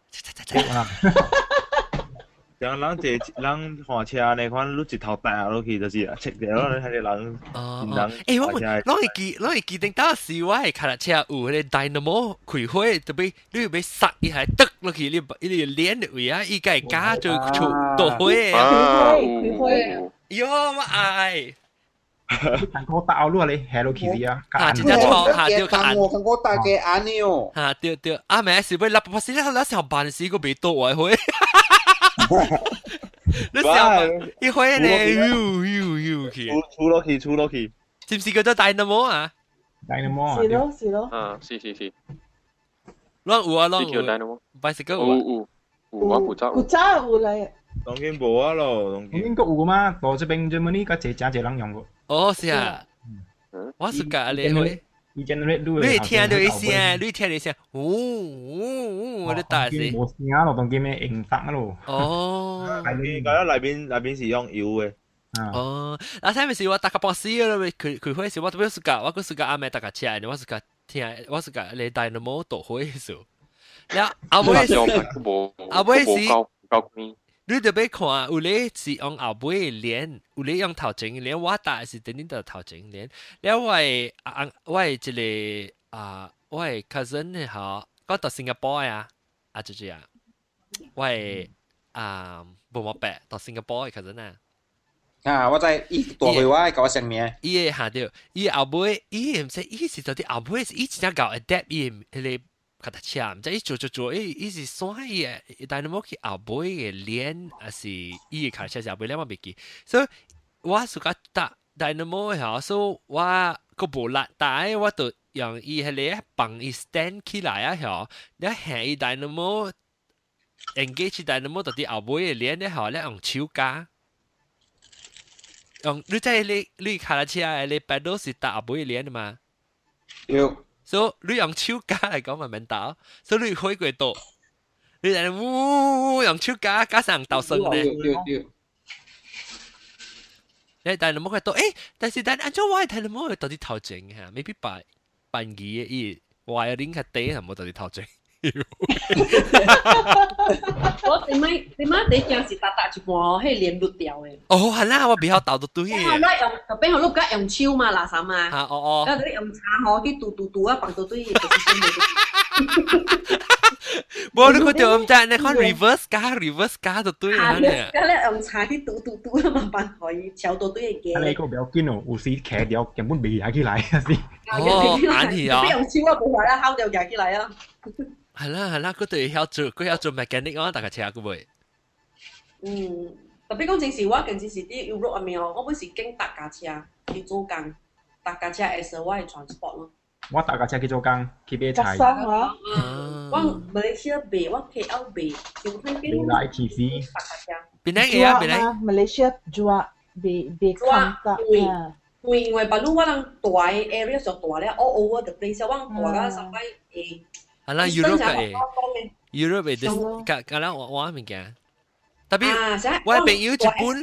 像人這人換車呢款，你一頭大落去就是啊，切掉咯，你睇你人。 哦。誒，我問，攞嚟記攞嚟記定當時我係卡拉車有嗰啲 dynamo 開開，特別你要俾塞一下得落去，你你要連嘅位啊，依家係加咗出到開啊。開開。 喲，我愛。 看我打路你 Hello Kitty 啊！ 嚇，真係錯嚇，掉看我看我打嘅眼呢哦。 嚇，掉掉，啊咪是不？立不是咧，那時候辦事個未到啊，會。你時候一開咧，呦呦呦去。 出落去，出落去。 是唔是叫做 dynamo 啊 ？dynamo 啊。 是咯，是咯。 啊，是是是。 啷有啊啷有。dynamo。 bicycle 有有。有啊，古早。 古早有嚟。 當然冇啊咯，當然。 應該有噶嘛？到這邊 Germany 個這真係人用過。 哦，是啊。我是個你會。 以前你你聽到一聲，你聽到一聲，嗚嗚，我都大聲。 冇聲啊，咯，當見咩應答咯。 哦。 係你覺得裏邊裏邊是用搖嘅。 哦，嗱，睇咪是我搭個巴士咯，佢佢開始我特別是個，我個是個阿妹搭架車，我是個聽，我是個你帶那麼多回數。然後阿妹是阿妹是。你特別看，有咧是用後背練，有咧用頭前練，我打是等等到頭前練。แล้ว我係啊，我係一個啊，我係 cousin 嘅嗬，講到新加坡啊，啊就這樣，我係啊冇冇白到新加坡嘅 cousin 啊。 啊，我知，伊大會話搞成咩？ 伊下掉，伊後背，伊唔識，伊是到啲後背是伊只搞 adapt 伊佢卡塔車，唔知伊做做做，伊伊是雙嘅，但係冇去後背嘅練，還是伊卡塔車後背練我未記，所以我自家搭 dynamo 嘅，所以我個無力，但係我就用伊係咧幫伊 stand 起來啊，嗬，你行伊 dynamo engage dynamo 到啲後背嘅練咧，嗬，咧用手架，用你即係你你卡塔車嘅你 pedal 是搭後背嘅練嘛？ 有。 所以你用手架嚟講咪明打，所以你開過到，你就嗚用手架加上鬥聲咧。你但係你冇開到，誒，但是但係按照我睇你冇去到啲頭整嚇，未必扮扮嘢嘅，話有啲係地係冇到啲頭整。 我點解點解你件是搭搭一半哦，迄連碌掉嘅。 哦，係啦，我比較鬥到對嘅。 我咧用特別我碌架用手嘛，垃圾嘛。 啊哦哦。 然後你用叉河去嘟嘟嘟啊，綁到對嘅，就是真嘅。 冇你個條唔得，你看 reverse 加 reverse 加就對啦。 係啊，你用叉去嘟嘟嘟啊，慢慢可以調到對嘅。 你個比較堅哦，有時騎掉根本未起來啊先。 哦，眼係啊。 你用手啊，冇話啦，敲掉夾起來啊。 係啦係啦，嗰對曉做，佢曉做 mechanic 啊，大家車個會。 嗯，特別講正時，我近時是啲 Europe 入面哦，我本是經搭架車去做工，搭架車 as 我係 transport 咯。 我搭架車去做工，去買菜。 生啊！ 我馬來西亞賣，我 K L 賣，用喺邊？ 嚟 T C。 搭架車。 邊啲嘢啊？邊啲？ 馬來西亞 jual 未未看到啊。 因為巴魯我人大嘅 area 上大咧 ，all over the place，我人大個實在誒。 啊，那 Europe 嘅 Europe 嘅啲，格格啦，我我物件。特別我嘅朋友日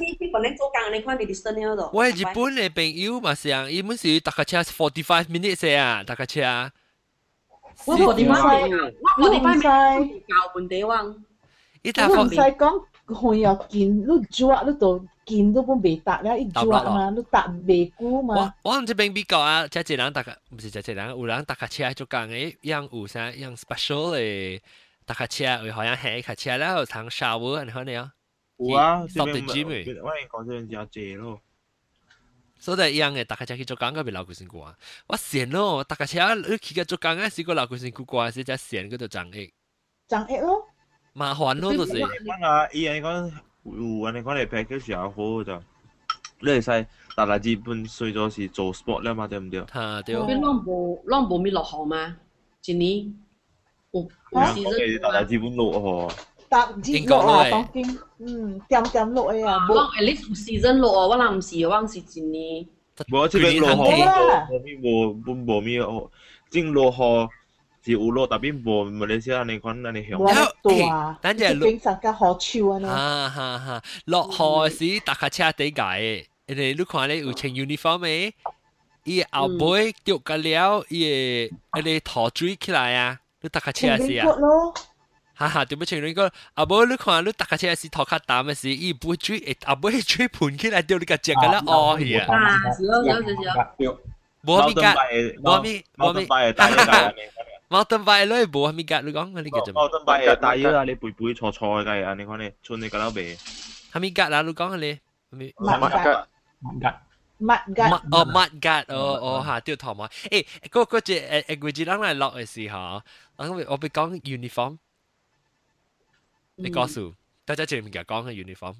本，我嘅日本嘅朋友嘛上，伊本是搭架車 forty five minutes 啊，搭架車。 我forty five，我forty five 教本地話。 伊搭唔使講，佢又見，你抓你度。見都本未搭了，一抓嘛，你搭未久嘛。 我我唔知邊邊個啊，即係人搭個，唔是即係人，有人搭架車做工嘅，樣有啥樣 special 嘅搭架車，會好像係架車啦，有通 shower 然後呢啊。 有啊，呢邊咪，我哋講這邊比較謝咯。 所以一樣嘅搭架車去做工，嗰邊老古辛苦啊。我嫌咯，搭架車你去個做工啊，試過老古辛苦過，是只嫌嗰度爭益。 爭益咯。 麻煩咯，都是。 講啊，伊人講。有安尼講嚟 package 也好就，你會使大大日本隨咗是做 sport 啦嘛，對唔對？ 嚇對。 邊啷無啷無咪落雨嘛？一年有有時陣。大大日本落雨。 大日落啊，當今嗯點點落嘅啊。 啷 at least 有 season 落啊，我啷唔是，我啷是一年。 無即係落雨，無咪無本無咪哦，正落雨。是有落，但邊無馬來西亞你講那你響。 哇！ 等陣落。平常嘅好潮啊！ 哈哈哈！落雨時搭架車底解，你哋你看咧有穿 uniform 嘅，伊後背掉個了，伊個你拖水起來啊！你搭架車時啊，哈哈，點樣穿呢個？後背你看你搭架車時拖卡淡嘅時，伊背水，後背水盤起來掉你個隻個啦，哦係啊！ 啊，是咯，是咯，是咯。 冇咪格，冇咪冇咪。mountain bike 咧冇係咪㗎？你講嗰啲叫做 mountain bike 又大咗啦，你背背錯錯嘅啊！你講你穿你個樓鼻係咪㗎啦？你講你係咪？ 乜㗎？ 乜㗎？ 哦乜㗎？哦哦嚇，掉頭毛。誒，嗰嗰隻誒誒嗰隻人嚟落嘅時候，我我俾講 uniform，你告訴大家知唔知講嘅 uniform？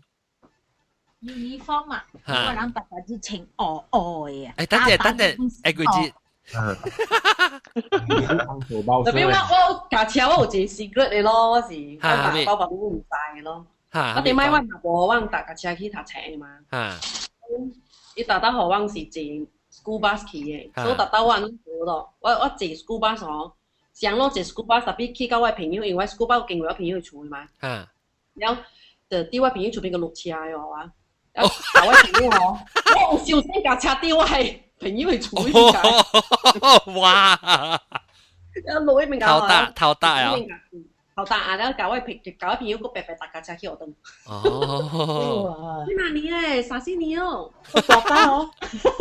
uniform 啊，我諗大家知情愛愛啊。 誒，等陣等陣，誒嗰隻。 特別我我駕車我有一個 secret 嘅咯，我是我搭包包都唔知嘅咯。我點解我若無我搭駕車去讀冊嘛？伊搭到互我是坐 school bus 去嘅，所以搭到我好咯。我我坐 school bus 哦，上路坐 school bus 特別去到我朋友，因為 school bus 經過我朋友嘅厝嘛。然後就佇我朋友厝邊個落車哦啊，然後搭我朋友哦，我有小心駕車佇我係。朋友去處理㗎， 哇！ 一路一邊搞頭大頭大啊！ 頭大啊！然後搞位朋搞位朋友個白白搭架車去學登。 哦， 你哪年咧？三四年哦， 我大家哦。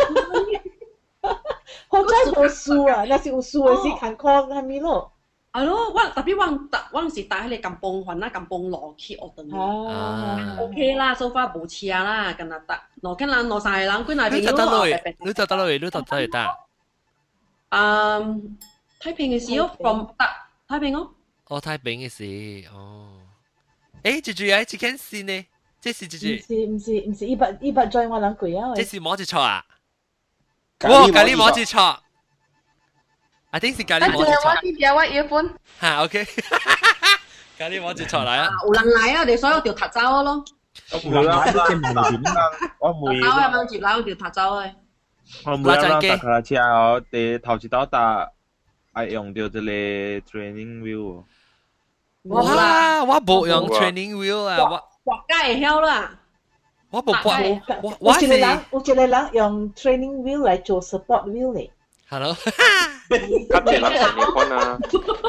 好在冇輸啊！那是有輸嘅是看看係咪咯？ 係咯，我特別我搭我是搭迄個金崩環啦，金崩路去學登。 哦 ，OK 啦，so far 無車啦，跟他搭。攞緊人攞晒人，幾耐朋友咯？你搭得落去，你搭得去搭？ 嗯，太平嘅時候 from 搭太平哦。 哦，太平嘅時，哦。誒，住住喺這間線呢？這是住住。 唔是唔是唔是，一百一百再我兩句啊。 這是摸住錯啊！哇，咖喱摸住錯。I think 是咖喱摸住錯。 我啲嘢我要搬。 嚇 ，OK。咖喱摸住錯嚟啊！ 有人嚟啊！我哋所有條塔走咯。 我冇啦，我冇。 我有冇接樓條塔走啊？ 我冇啦，搭架車我哋頭次到搭，係用到這個 training wheel。 哇！我冇用 training wheel 啊！我我梗係曉啦。 我冇我我我一個人，我一個人用 training wheel 嚟做 support wheel 嚟。 Hello。 咁你諗下你講啊？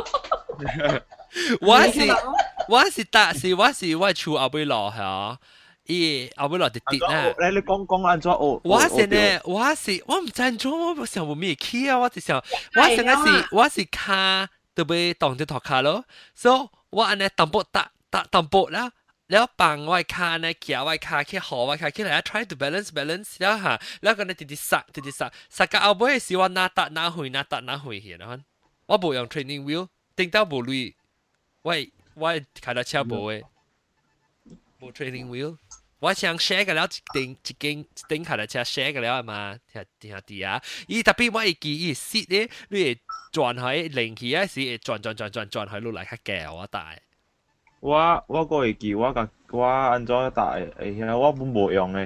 我是我是搭是我是我厝後尾落嚇，伊後尾落直直啊！ 你你講講安怎學？ 我是呢，我是我唔知做，我想冇咩起啊！我就想，我想嘅是我是卡特別當隻托卡咯，所以我安尼淡薄搭搭淡薄啦。แล้วปังไว้คาในเขียวไว้คาแค่หอไว้คาแค่ไหน try to balance balance แล้วฮะแล้วก็ในติดสักติดสักสักก็เอาไว้สิว่านาตัดนาหุยนาตัดนาหุยเห็นนะฮะว่าบ่用 training wheel 定到บ่ลุยไว้ไว้開到車บ่嘅บ่ training wheel 我想 share 嘅แล้ว一定一間一定開到車 share 嘅แล้ว嘛聽聽啲啊伊特別我會記伊 sit 咧你會轉喺零起啊時會轉轉轉轉轉喺落嚟較嘅我大我我個會記，我甲我安怎搭會曉，我本無用誒。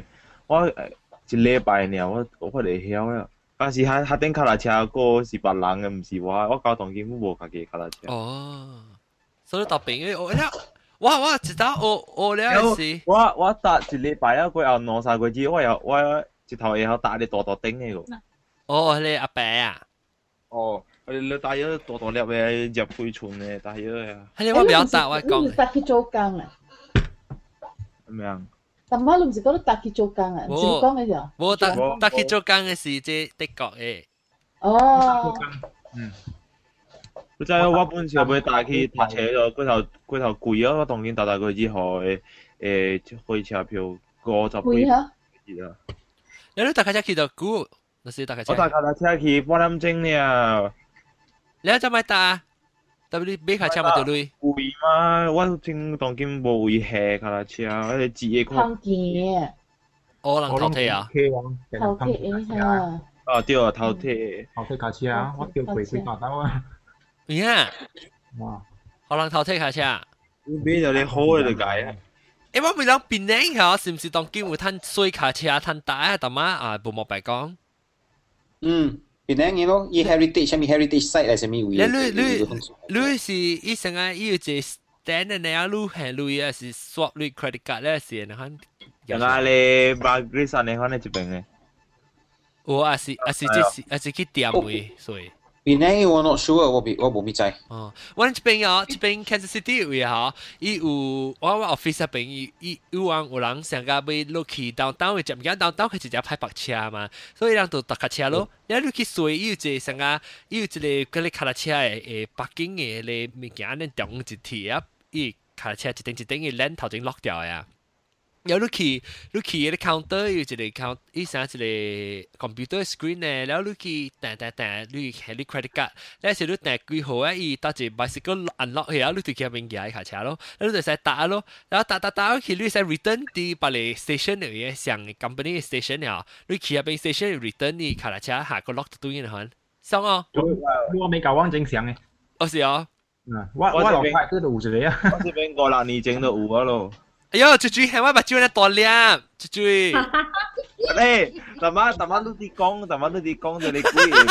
我一禮拜呢，我我會曉啊。但是下下頂卡拉車個是別人嘅，唔是我。我交通根本冇家己卡拉車。 哦，所以特別嘅我咧，哇哇，一打我我咧是， 我我搭一禮拜啊，佢有兩三個字，我有我一頭以後搭你大大頂嘅個。 哦，你阿伯啊？ 哦，你你大約大大粒嘅入灰寸嘅大約啊。 係你我比較大我講。 你搭去做工啊？ 咩啊？ 但係你唔是講你搭去做工啊？唔是講嘅咋？ 我搭搭去做工嘅是即德國嘅。 哦。 嗯。佢真係我本時會搭去搭車咗，嗰頭嗰頭貴啊！我當然搭搭佢之後誒誒開車票五十幾。 貴啊！ 你都搭架車去到古，那是搭架車。 我搭架車去半點鐘呢。 你有做咩搭？特別你買架車咪對累。 貴嘛，我正當今冇位下架車，我哋自己看見。 我能頭梯啊？ 頭梯啊！ 哦，對啊，頭梯。 頭梯架車啊，我叫貴貴搭到啊。 呀！ 哇！ 我能頭梯架車。 你俾就你好嘅就解啊！ 誒，我咪諗變靚下，是唔是當今會攤水架車攤大啊？大媽啊，冇冇白講。 嗯。變靚嘅咯，依 heritage 係咪 heritage site 係咩位？ 你你你是依成啊，依個係 stand 嘅呢，你係你啊是 swap 你 credit card 咧是你看。 人家你把 Grace 你看你這邊嘅。 我啊是啊是即是啊是去店位，所以。 變靚我 not sure，我別我冇咩知。 哦，我呢邊啊，呢邊 Kansas City 位嚇，伊有我我 office 入邊伊伊有人有人想甲要落去 downtown 嘅，就唔驚 downtown 佢直接派白車嘛，所以人就搭架車咯。你落去水，伊有一個想啊，伊有一個嗰啲卡拉車嘅誒北京嘅咧物件咧中一鐵啊，伊卡拉車一頂一頂嘅鏈頭前落掉呀。然後你去你去嗰啲 counter 有一個 count， 伊成一個 computer screen 咧，然後你去彈彈彈，你係你 credit card，你時你彈幾號啊？伊搭住 bicycle unlock 起啊，你就去入邊夾架車咯，你就使打咯，然後打打打去你使 return 啲把你 station 嚟嘅，上 company 嘅 station 啊，你去入邊 station return 你卡拉車下個 lock 對應看，爽哦！ 我未搞完正常嘅， 我是哦， 嗯，我我落快嗰度有一個啊， 我這邊五六年前都有啊咯。 哎呦，豬豬係我把豬咧多靚，豬豬。 誒，大媽大媽都啲講，大媽都啲講就你估嘢，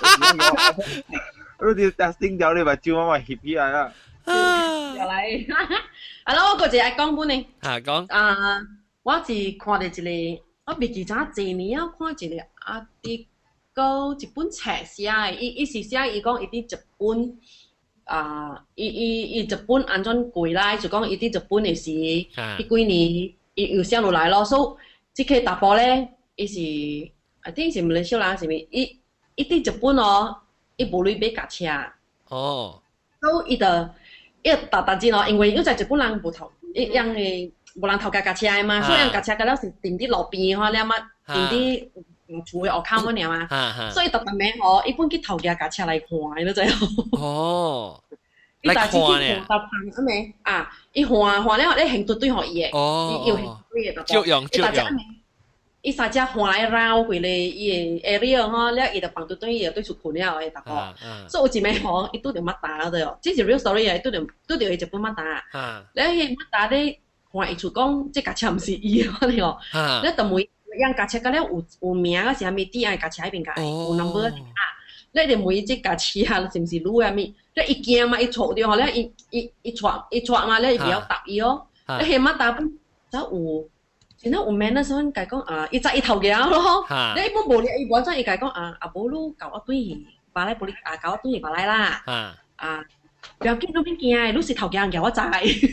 都啲 testing 掉你把豬媽媽協起來啦。 又嚟，係咯，我個就係講本呢。 啊，講。 啊，我是看到一個，我未記咗幾年啊，看一個阿啲個一本冊寫嘅，伊伊是寫伊講伊啲日本。啊！伊伊伊日本安怎過來，就講伊啲日本嘅事，伊幾年伊又寫落來咯。所以即個大波咧，伊是啊，啲是唔係小人是咪？伊伊啲日本哦，伊無鐳買架車。哦。所以伊就伊搭搭陣咯，因為因為日本人無頭，伊樣嘅無人頭家架車嘅嘛，所以人架車架了是停啲路邊嗬，你阿乜停啲。唔厝嘅學卡嗰樣嘛，所以特別名嗬，一般去頭家架車嚟看，你知冇？哦，嚟看咧，搭棚咁咪啊，伊看看了，你行對對學嘢，伊要行對嘢， 照用照用。 伊三隻看嚟繞回嚟，伊嘅 area 嗬，咧伊就放對對嘢對出盤了嘅，大哥。所以有一名嗬，伊拄着乜打對哦，這是 real story 嘅，拄着拄着伊日本乜打。你迄乜打你看伊出講，即架車唔是伊嗰個，你就每。樣架車嗰咧有有名嗰時係咪啲樣架車喺邊架？有 number 啊！你哋每隻架車啊，是唔是路啊？咪你一驚嘛，一錯掉咧，一一一錯一錯嘛，你比較搭伊哦。你起碼搭本就有，然後有名嗰時候講講啊，一隻一頭嘅咯。你一般無咧，一般真係講講啊，阿寶路搞一堆嘢，把咧玻璃啊搞一堆嘢過來啦。啊！不要緊，都邊驚，你是頭家人叫我知。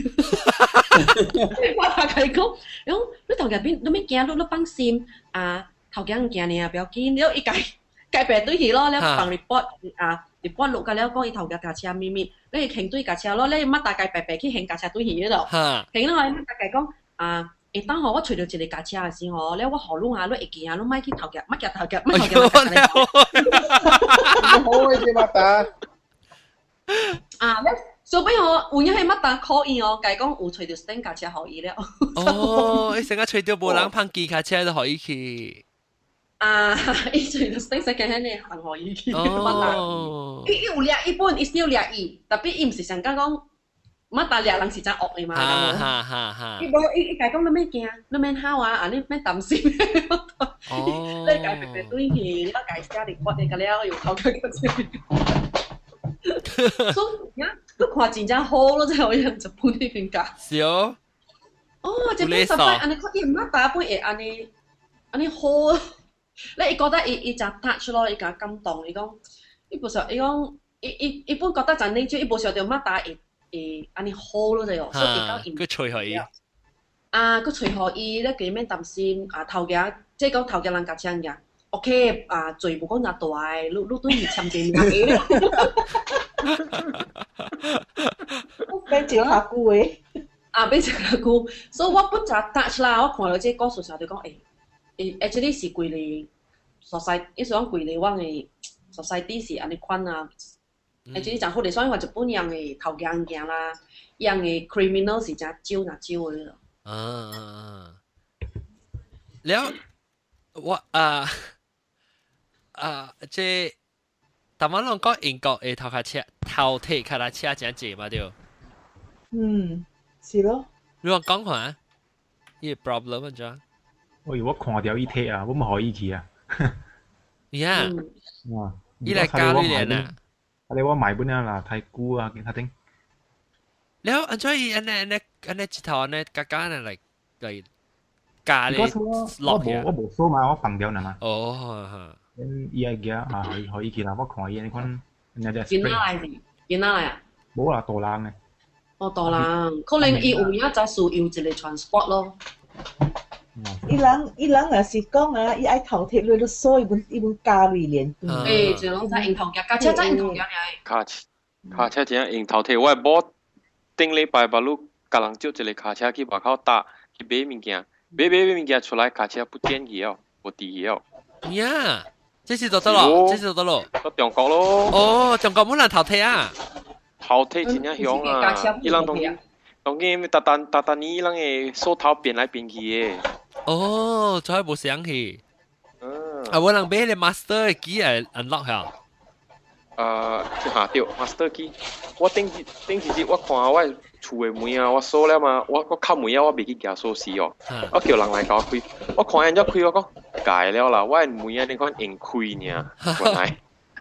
我同佢講，你講你頭家邊，你邊驚，你你放心啊，頭家人驚你啊，不要緊，你一解解白對佢咯，你放 report 啊 report 錄嘅，你講伊頭家架車咪咪，你行對架車咯，你乜大解白白去行架車對佢嗰度，行啦，乜大解講啊，會當我我除咗一個架車嘅時候，你我何路啊，你會驚啊，你咪去頭家，乜叫頭家，乜頭家架車。 好嘅，乜打？ 啊，你做咩我有影係乜但可以哦？計講有吹到新架車可以了。 哦，你成日吹到無人碰機架車都可以去。 啊，伊吹到新世界迄個行可以去。哦。伊有掠一本，伊still掠伊，特別伊唔是想講講，毋乜大掠人是真惡嘅嘛？ 哈哈哈哈！ 伊無伊伊家講你免驚，你免喊啊，啊你免擔心。哦。你家平平對去，你家家裡我哋個了有頭殼嗰啲。所以呀，都看真正好咯，真係我樣日本呢邊㗎。 是哦。 哦，日本實在安尼，伊唔乜打本會安尼安尼好。你伊覺得伊伊就 touch 咯，伊就感動，伊講伊無想伊講。伊伊伊本覺得真呢，即伊無想到乜打會會安尼好咯，就所以伊講伊佢隨佢伊啊，佢隨佢伊咧，佢免擔心啊頭家，即係講頭家人架車嘅 ，OK 啊，罪無講咁大嘅，你你對伊簽證嘅， 變成下句嘅， 啊變成下句，所以我本就 touch 啦，我看到即個故事時候就講誒誒，actually 是貴嚟，society，意思講貴嚟阮嘅 society 是安尼款啊。誒，即係就好哋所以話日本人嘅頭家人啦，人嘅 criminal 是真招嗱招嘅咯。 啊，แล้วว่าอ่าอ่า即係但我諗講英國嘅頭殼車頭鐵腳踏車真濟嘛對。 嗯，是咯。 你話講下，呢個 problem 啫。 我如果看掉一鐵啊，我唔可以去啊。 呀， 哇！ 依嚟教你練啊。 你ว่าหมายบุญน่ะไทยกูอ่ะกินทัดเองแล้วอันช่วยอันนี้อันนี้อันนี้จิตอันนี้กากาเนี่ย like like กาเลยล็อกเนี่ยว่าบอกโซ่มาว่าฝั่งเดียวน่ะมาโอ้ฮะเป็นอีไอเกียอ่า可以可以กิน啦ว่าของอีนี่คนเนี่ยจะกินอะไรสิกินอะไรอ่ะ冇啦多冷嘅哦多冷可能伊有影就需要一個 transport 咯伊人伊人也是講啊，伊愛頭鐵你都所以本伊本加瑞連。 誒，就講在櫻桃夾，架車在櫻桃夾嚟。 卡車卡車真係櫻桃鐵，我係冇頂禮拜八路甲人招一個卡車去外口搭去買物件，買買買物件出來卡車不見去哦，無地去哦。 呀，這是做得咯，這是做得咯。 到中國咯。 哦，中國冇人頭鐵啊？ 頭鐵真係香啊！伊人當當今搭搭搭搭呢，伊人嘅手頭變來變去嘅。 哦，再冇想起。嗯。啊，我能俾你 master 機誒 unlock 下。 誒，嚇對 master 機，我頂頂時時我看我厝嘅門啊，我鎖了嘛，我我敲門啊，我未去夾鎖匙哦。我叫人來教我開，我看人咗開，我講解了啦，我門啊你講硬開呢，原來。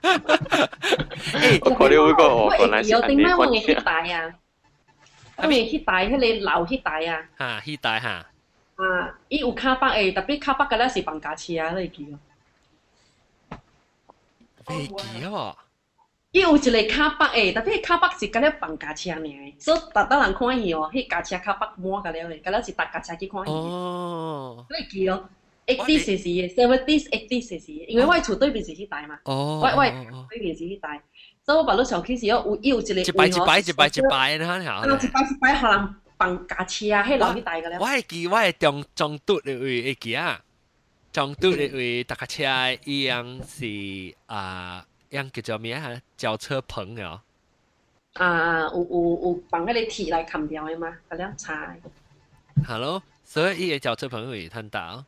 我看你會講哦，原來是咁樣款嘅。我咪去帶，迄個樓去帶啊。 嚇，去帶嚇。 啊，伊有卡北誒，特別卡北嘅咧是綁架車啊，你記哦。 未記啊！ 伊有一個卡北誒，特別卡北是嗰啲綁架車爾，所以特得人看戲哦，迄架車卡北滿個了嘅，嗰啲是搭架車去看戲。哦。你記哦 ，eighty cc 嘅 ，seventy eighty cc 嘅，因為我厝對面是去帶嘛。哦。我我對面是去帶，所以我把路上去時有有一個。 一擺一擺一擺一擺，你睇下。 啊，一擺一擺，可能。綁架車啊，迄樓去帶個咧。 我係記，我係中中途嘅位會記啊，中途嘅位搭架車一樣是啊，一樣叫做咩啊？轎車棚嘅。 啊，有有有綁嗰個鐵來冚掉嘅嘛，嗰兩柴。 Hello，所以呢個轎車棚會攤大。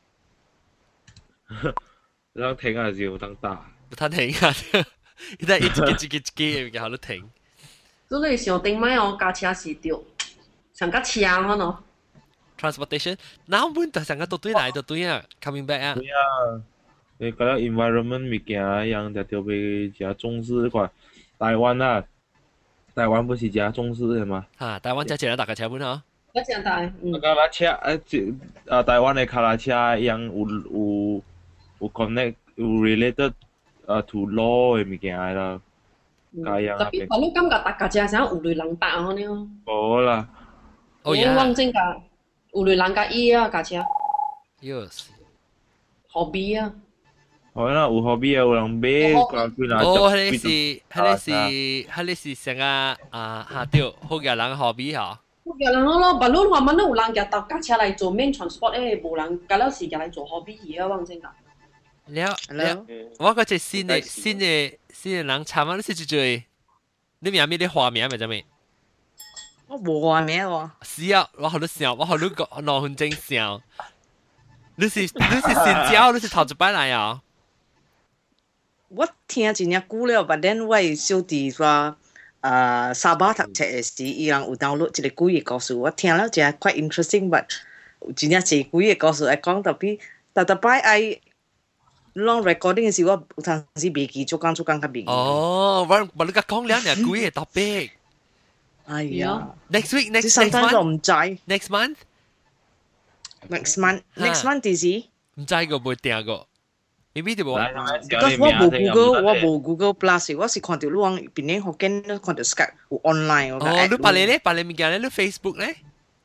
你停下是有攤大。 攤停啊！你睇一支一支一支嘅，好多停。 所以上頂擺我架車是掉。上架車啊，可能 transportation，嗱本就上架到對嚟到對啊 ，coming back 啊。 對啊，你嗰個 environment 物件一樣就特別較重視個台灣啊，台灣不是較重視嘅嘛？ 嚇，台灣只只大架車本嗬。 我只大。 嗯。卡拉車誒，啊台灣嘅卡拉車一樣有有有 connect 有 related 啊 to law 嘅物件啦。 特別我你感覺大架車成有類人搭嗰啲咯。 冇啦。 哦呀！我真㗎，有類人架伊啊架車。 Yes。 hobby 啊。 係啦，有 hobby 啊，有人買個幾嗱。 哦，係你是係你是係你是成個啊下掉好嘅人 hobby 嚇。好嘅人咯，不論話乜都有人架搭架車嚟做 main transport 誒，無人架了時間嚟做 hobby 嘢啊，我真㗎。 了了，我嗰隻新嘅新嘅新嘅人參啊，你是最最，你名咩啲花名咪啫咪？ 我冇畫名喎。 是啊，我好多想，我好多個腦筋正想。你是你是新疆，你是頭一擺來啊？ 我聽真正久了，但係我小弟說， 啊沙巴讀冊嘅時，伊人有 download 一個幾個故事，我聽了真係 quite interesting，but 真係係幾個故事嚟講，特別特特擺愛 long recording 嘅時，我有陣時未記做講做講較未記。 哦，我我你個講兩日幾個 topic。 哎呀 ，next week next next month 我唔知 ，next month next month next month 啲事， 唔知個冇聽過。maybe 就冇。 Because 我冇 Google， 我冇 Google Plus， 我是看到你往邊啲學緊，看到 Skype 有 online。 哦，你白你咧，白你物件咧，你 Facebook 咧？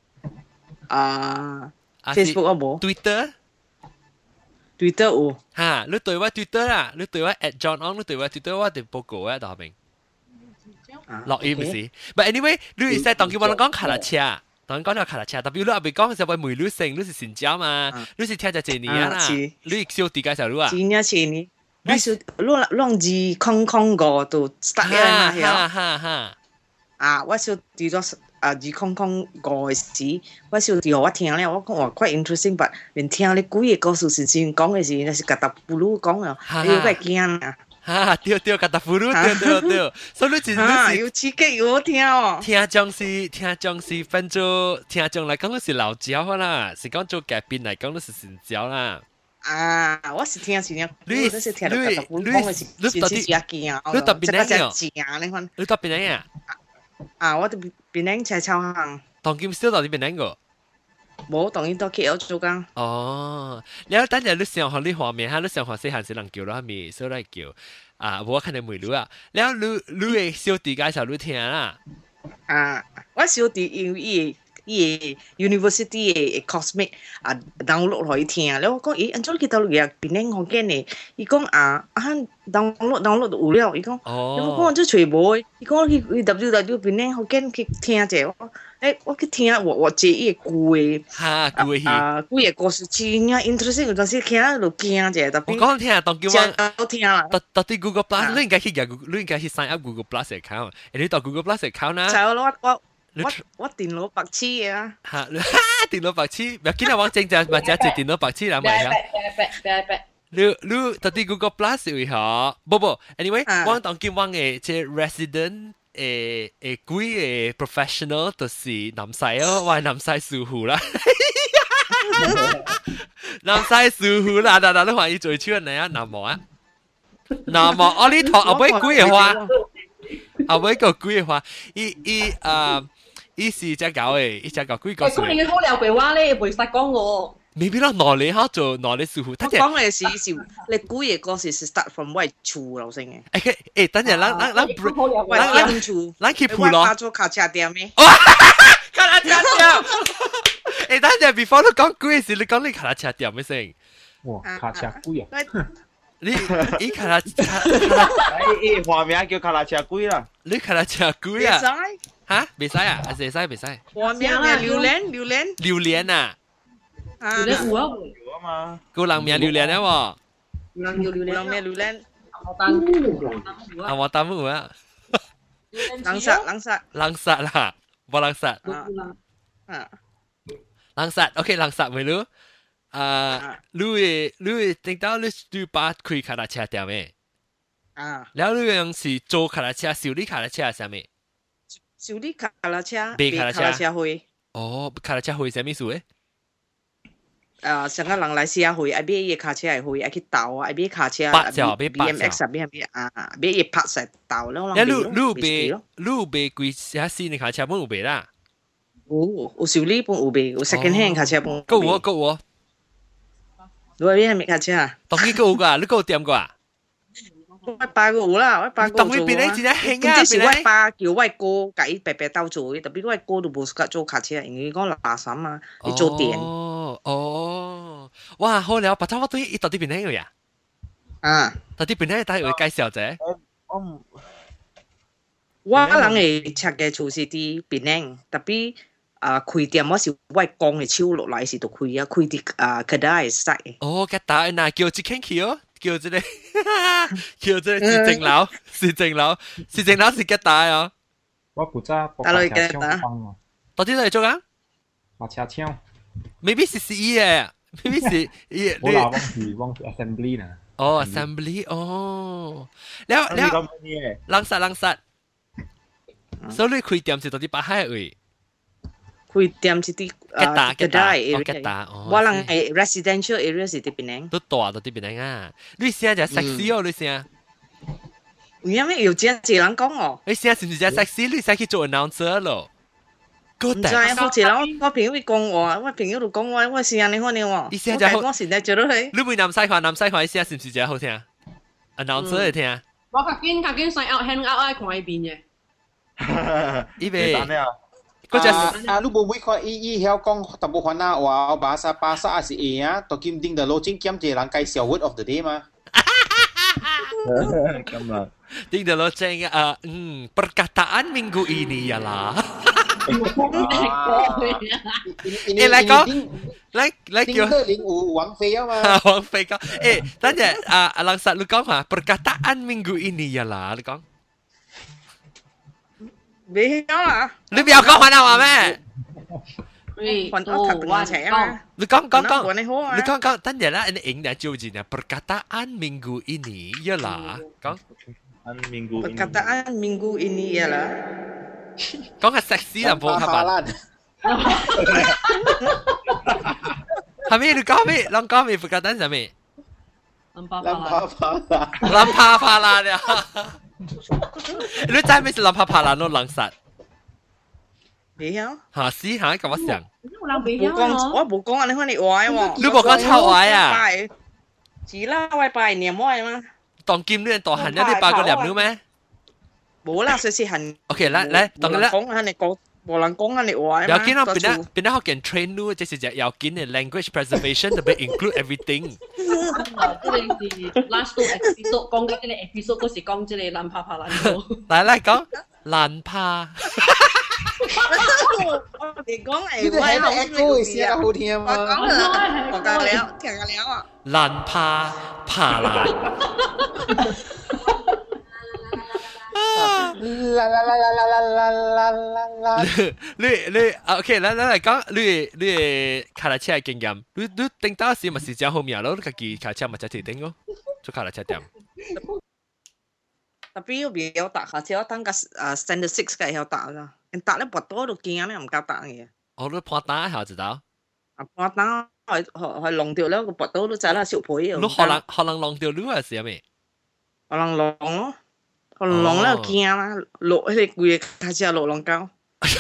啊 ，Facebook 我冇。 Twitter。Twitter 有。 嚇，你對我 Twitter 啦，你對我 at John On， 你對我 Twitter 我哋報告啊，大明。落音唔是。But anyway，你係在當佢我講卡拉車。當講到卡拉車，特別你阿別講就係梅女性，你是新疆嘛？你是聽只幾年啦？你小弟介紹你啊？ 幾年前呢？我小兩兩字空空個都 start 啦，係啊！ 哈哈啊！我小弟咗啊字空空個嘅時，我小弟我聽咧，我講話 quite interesting，but 連聽你古嘢故事先先講嘅時，那是格達布魯講啊，你要鬼驚啊！ 哈，對對，格達布魯，對對對，所以你真係要刺激要好聽哦。 聽將是聽將是分做聽將嚟講，你是老椒啦，是講做改變嚟講，你是新椒啦。 啊，我是聽是聽， 你你是聽到格達布魯講嘅時，是是是驚， 你特別靚嘅，你看， 你特別靚啊！ 啊，我特別靚才超行。 當今少到底邊靚個？ 冇，當然都 K L 做緊。 哦，然後等陣你上學你畫面嚇，你上學細漢時能叫啦，咪所以嚟叫啊，我肯定唔會啊。然後你你嘅小弟介紹你聽啦。 啊，我小弟因為伊伊 university 嘅 cosmic 啊 download 可以聽，然後我講咦，安怎佢到嘢變靚好驚呢？伊講啊啊 download download 有了，伊講，你講我做全部，伊講佢佢 W W 變靚好驚佢聽者。誒，我去聽我我這一句誒， 哈句戲啊，句嘢故事真係 interesting，有陣時聽喺度驚者，特別我講聽啊，當叫我都聽啦。 特特啲 Google Plus，你應該去入，你應該去 sign up Google Plus account，誒你到 Google Plus account 啦。 就我我我我電腦白痴嘅啊。 嚇，電腦白痴，唔係見到我正正咪就係電腦白痴啦，咪啊。你你特啲 Google Plus 會嚇，不不 ，anyway，我當叫我嘅即 resident。誒誒，幾個 professional 就是南西哦，我係南西師傅啦，南西師傅啦，嗱嗱，你話要最超人嚟啊，南無啊，南無，我呢堂後尾幾個話，後尾個幾個話，伊伊啊，伊是只狗誒，伊只狗幾個？ 咁你好了白話咧，袂使講我。 未必咯，哪裡好做哪裡舒服。 我講嘅是是，你估嘢嗰時是 start from 我厝樓先嘅。 誒誒，等陣，咱咱咱 break，咱咱厝， 咱去鋪咯。 我做卡車店咩？ 卡拉車店。誒，等陣 before 你講估嘅時，你講你卡拉車店咩先？ 哇，卡車龜啊！ 你你卡拉車， 誒誒，畫面叫卡拉車龜啦。 你卡拉車龜啊？嚇？未使啊？係使未使？ 畫面係榴蓮，榴蓮。 榴蓮啊！ 榴蓮有啊， 有啊嘛。 個人名榴蓮啊喎。 人叫榴蓮咩榴蓮？ 阿我擔有啊。 冷殺冷殺。 冷殺啦，冇冷殺。 啊。 冷殺 ，OK， 冷殺咪咯。啊，你誒你誒聽到你你把開卡拉車店咩？ 啊。 然後你樣是做卡拉車，修理卡拉車係啥物？ 修理卡拉車。 賣卡拉車。 卡拉車會。 哦，卡拉車會啥物事誒？ 啊，成個人來試下去，啊，買嘢卡車係去，啊去倒啊，買卡車， 八隻，買 B M X 啊，買買啊，買嘢拍實倒咯。 你你你買你買幾下新嘅卡車本有買啦？ 有有修理本有買，有 second hand 卡車本。 夠我夠我。 你話咩係咩卡車啊？ 當然夠噶，你夠掂噶。 我爸個有啦，我爸個做啊。 當然邊咧真係興啊！ 即是我爸叫我哥解白白兜做嘅，特別我哥都冇識做卡車，因為講垃圾嘛，你做電。 哦哦，哇好了，白州我對伊到底邊咧個呀？ 啊， 到底邊咧帶會介紹者？ 我唔， 我人嘅拆嘅厝是啲邊咧，特別啊開店我是我講嘅手落來是度開啊，開啲啊佢哋係塞。 哦，佢打嗱叫只 King 去哦。叫這個，叫這個是正佬，是正佬，是正佬是吉打哦。 我古早博白車槍幫啊。 到底在做啊？ 白車槍。 maybe 是是伊嘅 ，maybe 是伊。 我啦，忘記忘記 assembly 啦。 哦 ，assembly 哦。แล้วแล้วลังสัตลังสัต所以你開店就到啲巴海位。 開店是啲啊，吉打 area，吉打，我諗係 residential area 是啲邊樣？ 都大到啲邊樣啊！你聲就 sexy 哦，你聲。 因為有這樣人講哦。 你聲是唔是真 sexy？你使去做 announcer 咯。 唔知啊，好似我我朋友講我，我朋友都講我，我聲你好呢喎。 你聲就好， 我時代做到佢。 你會南西看南西看，聲是唔是真好聽 ？announcer 嚟聽。 我較緊較緊 sign out hand out 愛看呢邊嘅。 呢邊。 嗰隻啊，你冇會看伊伊曉講淡薄番啊，話巴沙巴沙還是會啊，到今定的路徑兼一人介紹 word of the day 嘛。 咁啊， 定的路徑啊，嗯 perkataan minggu ini ialah。誒，嚟講，嚟嚟叫。 領有王菲啊嘛。 王菲講，誒，等陣啊，阿郎實你講下 perkataan minggu ini ialah，你講。 未曉啊！ 你不要講華南話咩？ 還我讀完齊啊！ 你講講講，你講講，等陣啦，你應該就係呢 perkataan minggu ini ialah，講。 perkataan minggu ini ialah。 講下 sexy 啦，冇卡辦。係咪？你講咩？你講咩 perkataan 係咩？ lâm pa pa la lâm pa pa la nè你知咩是lâm pa pa la 咯？冷實未曉嚇是嚇咁乜聲？ 冇講，我冇講啊！你看你壞喎， 你冇講臭壞啊？ 只啦，我拜年壞嘛？ 當劍呢當行一啲八個年了咩？ 冇啦，隨時行。 OK，嚟嚟，當然啦。 講下你講。無人講啊！你話有見到變得變得學緊 train 咯，即係只有見嘅 language preservation 特別 include everything。 即係 last two episode 講緊呢個 episode 嗰時講即係爛怕怕爛到。 嚟嚟講爛怕。 我哋講係威龍 echo 先係好聽嘛。 我講啦，我教了，聽下了啊。 爛怕怕爛。 啦啦啦啦啦啦啦啦啦！ 你你 OK，嚟嚟嚟講，你你卡拉車嘅經驗，你你頂到時咪是只後面咯，你自己卡車咪就係頂咯，做卡拉車店。 特別要別有搭下車，我等個啊 standard six 嘅有搭啦，搭咧博多都驚咧，唔夠搭嘅。 我都破單下知道。 啊破單係係弄掉咧個博多都就係啦小倍啊。 你可能可能弄掉你係係咩？ 可能弄咯。龍咧驚啦，落迄個貴嘅開車落龍溝。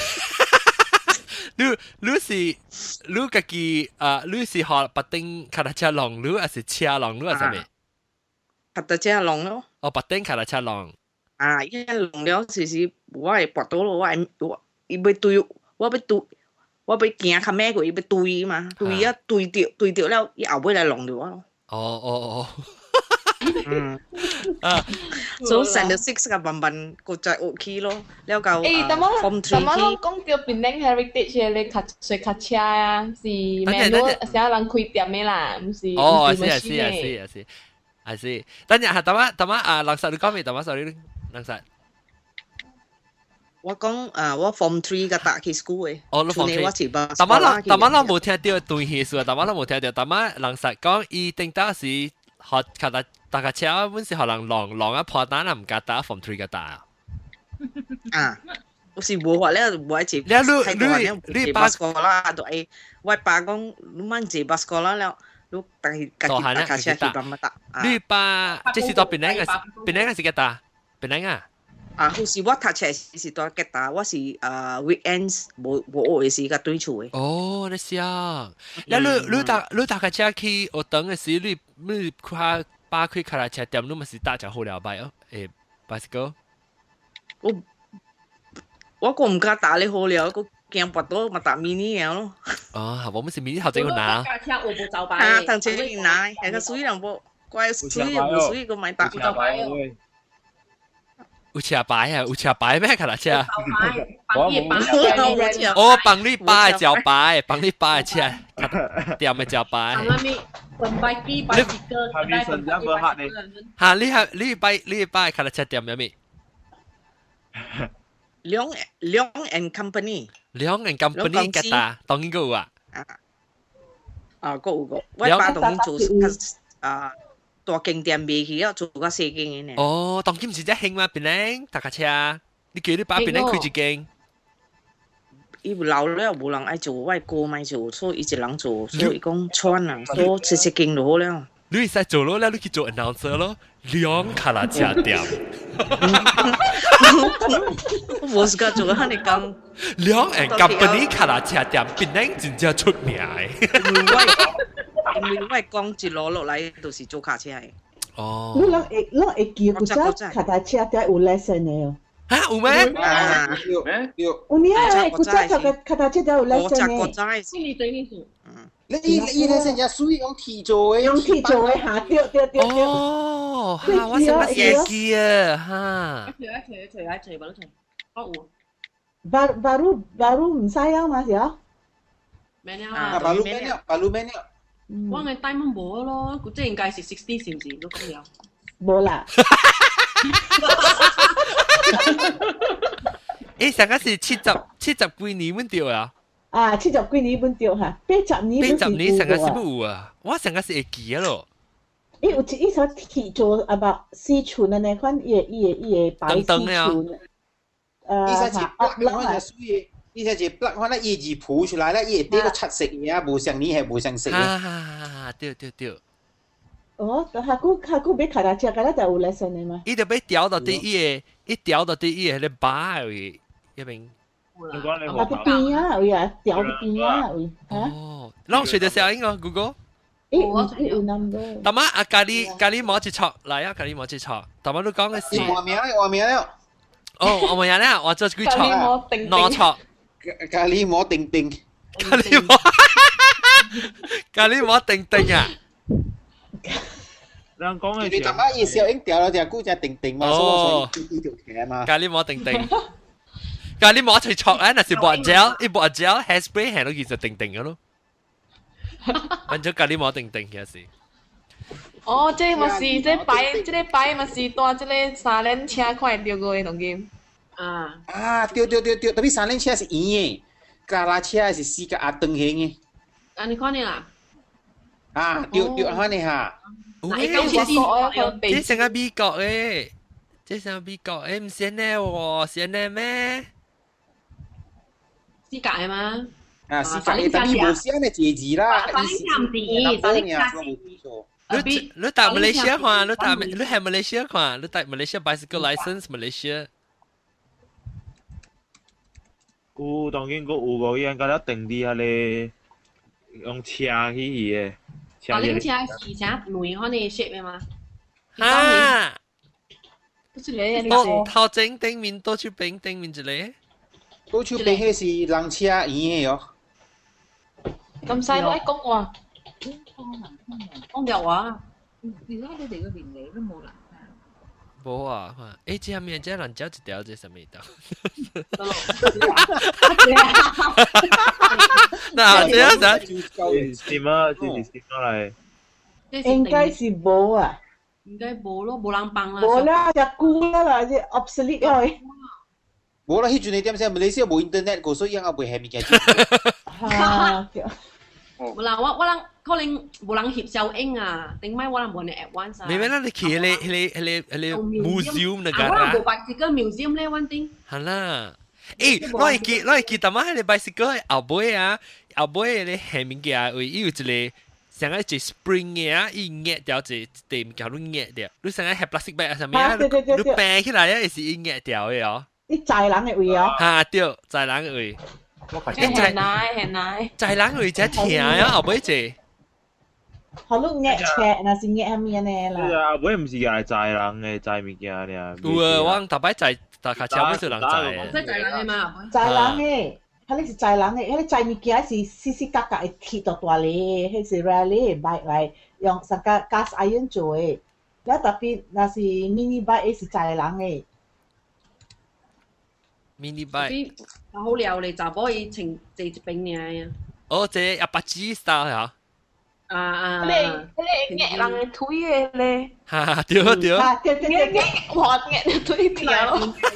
你你是你自己啊？你是學白丁開車龍，你還是車龍？你係啥物？ 開車龍咯。 哦，白丁開車龍。 啊，因為龍了時時我係拔到咯，我係我伊要對，我要對，我要驚較咩個，伊要對嘛，對啊對掉對掉了，伊後尾來龍掉我咯。 哦哦哦。 嗯，啊，所以成日 six 個笨笨個就 OK 咯，了夠。 誒，但我但我講叫檳城 heritage 嘅你卡水卡車啊，是咩咯？成日人開店嘅啦，唔是。 哦，係係係係係係係。等陣係，等下等下啊，冷實你講咩？等下 sorry， 冷實。 我講誒，我 form three 個搭去 school 嘅。 哦，你 form three。等下啦，等下啦，冇聽到對戲數，等下啦冇聽到，等下冷實講伊定當時。學卡搭搭架車，本是可能浪浪一破單啊，唔夾打 form three 嘅打啊。 啊，我是冇話咧，冇一次。 你你你你巴個啦，都係我爸講，你慢坐巴個啦，了，你但係架架架車去辦乜打？ 你爸即是到邊個嘅？邊個嘅是嘅打？邊個啊？ 啊，好似我搭車是到嘅打，我是誒 weekends 冇冇學時嘅對處嘅。 哦，你是啊，你你你搭你搭架車去學堂嘅時，你你開巴開卡拉車店，你咪是搭就好了擺哦。誒，巴士哥， 我我個唔敢搭你好了，個驚拔到咪搭 mini 樣咯。 哦，我們是 mini 頭先要拿。 架車我冇走擺。 啊，頭先要拿，係個水兩部，怪水又冇水個咪搭。 有車牌啊？有車牌咩？卡拉車？ 我冇。 哦，幫你擺招牌，幫你擺車，店嘅招牌。 你本擺機擺幾個？ 係咪新加坡客呢？ 嚇！你係你擺你擺卡拉車店有咩？ 兩兩 and company。 兩 and company 嘅打，當然個啊。 啊，個個，我爸當然做啊。大間店賣去啊，做個細間嘅呢。 哦，當今時只興嘛，邊咧搭架車啊？ 你叫你爸邊咧開一間？ 伊老了無人愛做，我哥咪做，所以伊一人做，所以講穿啊，所以切切經就好了。 你會使做咯，你去做 announcer 咯，兩卡拉車店。 我是個做個你講， 兩誒 company 卡拉車店，邊咧真正出名誒。 因為我講一路落來都是做卡車嘅。 哦。 你啷會啷會記古早卡拉車店有 lesson 嘅哦？ 啊，有咩？ 啊， 有有。 有呢啊，古早卡卡拉車店有 lesson 嘅。 我知。 你對你做。 你伊伊咧成日屬於用鐵做嘅， 用鐵做嘅嚇，對對對。 哦，嚇，我成日寫記啊，嚇。 一錘一錘一錘一錘，把都錘。哦，有。 baru baru baru 唔使啊嘛，是啊。 咩料啊？巴魯咩料？巴魯咩料？ 我嘅 diamond 冇咯，佢即係應該是 sixty 是唔是都咁樣？ 冇啦。 誒，上個是七十七十幾年本掉啊！ 啊，七十幾年本掉嚇，八十年八十年上個是不有啊？我上個是會記咯。 誒，有一一首鐵做啊吧，四寸嘅那款，伊伊伊白四寸。誒， 伊隻係白嗰隻屬於，伊隻係白，可能伊字譜出來咧，伊啲個七色嘢啊，無像你係無像色嘅。 啊，對對對。 哦，下個下個俾卡拉車，卡拉就有 lesson 嘅嘛。 伊就俾調到啲伊個，一調到啲伊個咧把位一邊。 啊，啲邊啊，位啊，調啲邊啊，位嚇。 哦，讓誰的聲音啊 ？Google。 誒，有 number。 大媽啊，咖喱咖喱冇一撮嚟啊，咖喱冇一撮。大媽都講嘅是。 我名咧，我名咧。 哦，我問人咧，我做幾撮？攞撮。 咖喱冇定定。 咖喱冇。咖喱冇定定啊！ 人講嘅你大媽意思已經掉咗隻菇隻定定嘛，所以呢條劇嘛。 咖喱冇定定。咖喱冇一撮咧，那是抹 gel， 一抹 gel hairspray 係都其實定定嘅咯。揾咗咖喱冇定定嘅事。 哦，即咪是即擺，即個擺咪是帶即個三輪車快掉過嘅同金。 啊啊，掉掉掉掉，特別三輪車是圓嘅，卡拉車是四個阿燈形嘅。 啊，你看你啦。 啊，掉掉下你下。 喂，這成個美國誒，這成個美國誒，唔係呢喎，係呢咩？ 四格嘅嘛。 啊，四格嘅，但係冇寫呢字字啦。 三零三字，三零三字。 你你搭馬來西亞看，你搭你係馬來西亞看，你搭馬來西亞 bicycle license 馬來西亞。 有當然個有個人家咧定啲啊咧，用車去嘅。 啊，你車是車內可能 shape 嘅嘛？ 啊！ 都係你頭頭前頂面多出邊頂面一個。 多出邊迄是人車圓嘅喲。 咁細都講話。 講嘅話。 而家你哋個年齡都冇啦。 冇啊！誒，這下面這人腳一條，這什麼道？嗱，這樣子點啊？這是點嚟？ 應該是冇啊。 應該冇咯，冇人幫啦。 冇啦，就估啦啦，即 obsolete 咗。 冇啦，迄陣你點先？馬來西亞冇 internet，個所以我袂係物件。 嚇！ 冇啦，我我人可能冇人翕照影啊，定咪我人冇人 at once 啊。 你咩啦？你去迄個迄個迄個迄個 museum 那個啦。 我人冇 bicycle museum 咧，one thing。 係啦。誒，我會記，我會記，但係迄個 bicycle 後尾啊，後尾咧下面嘅位有一個像一隻 spring 嘅啊，伊壓掉一地物件，你壓掉。你成日係 plastic bag 上面啊，你平起來啊，是伊壓掉嘅哦。 你載人嘅位哦。 嚇對，載人嘅位。 很難很難。 載人嘅位真痛啊，後尾就。 好你壓車，那是壓下面嘅啦。 係啊，尾唔是係載人嘅，載物件嘅。 有啊，我大擺載大架車，尾是人載嘅。 即係載人嘅嘛？ 載人嘅。迄個是載人嘅，迄個載物件是細細格格嘅鐵大大咧，迄是 rally bike 嚟用成個 gas iron 做嘅。有特別那是 mini bike 是載人嘅。 mini bike。 好料嚟就可以情直接並嘅。 哦，這阿八 G style 嚇。 啊啊！ 你你壓人嘅腿嘅咧。 哈對對。 啊對對對對， 滑壓腿條。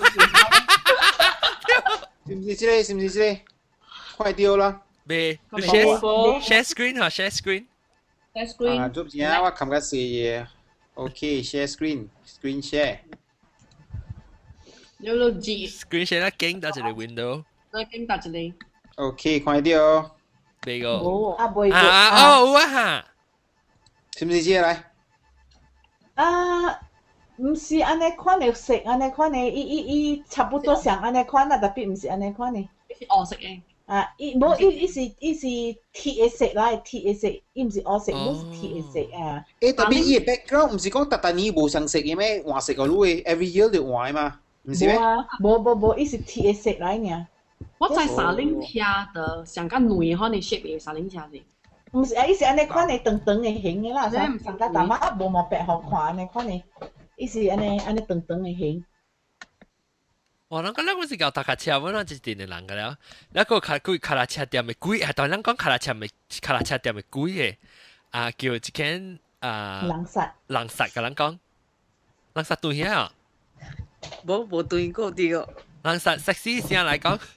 是唔是這個？是唔是這個？快掉啦！ 未 share share screen 嚇 share screen。 share screen。 啊，做咩啊？我冚個視嘢。OK，share screen，screen share。 你攞字 screen share 啦，鏡打住你 window， 我鏡打住你。 OK，快啲哦。 邊個？ 冇啊，冇啊哦啊哈， 識唔識知嚟？ 啊，唔是安尼款嚟食，安尼款嚟，伊伊伊差不多像安尼款啦，特別唔是安尼款嚟。 是黑色嘅。 啊，伊冇伊伊是伊是鐵嘅色啦，鐵嘅色，伊唔是黑色，冇是鐵嘅色啊。 誒，特別伊嘅 background 唔是講特特年無相識嘅咩？換色個路嘅 every year 就換嘛，唔是咩？ 冇冇冇，伊是鐵嘅色嚟呢。 我在沙嶺車的上個女可能 shape 嘅沙嶺車是。 唔是啊，伊是安尼款嚟長長嘅形嘅啦，上上個淡仔無毛白好看安尼款嚟，伊是安尼安尼長長嘅形。 哇！咱講咱嗰時教搭架車，我咱一定嘅人噶了。那個卡貴卡拉車店嘅貴，係當咱講卡拉車嘅卡拉車店嘅貴嘅，啊叫一間啊。 冷殺。 冷殺嘅咱講，冷殺對呀。 冇冇對過啲個。 冷殺 sexy 先嚟講。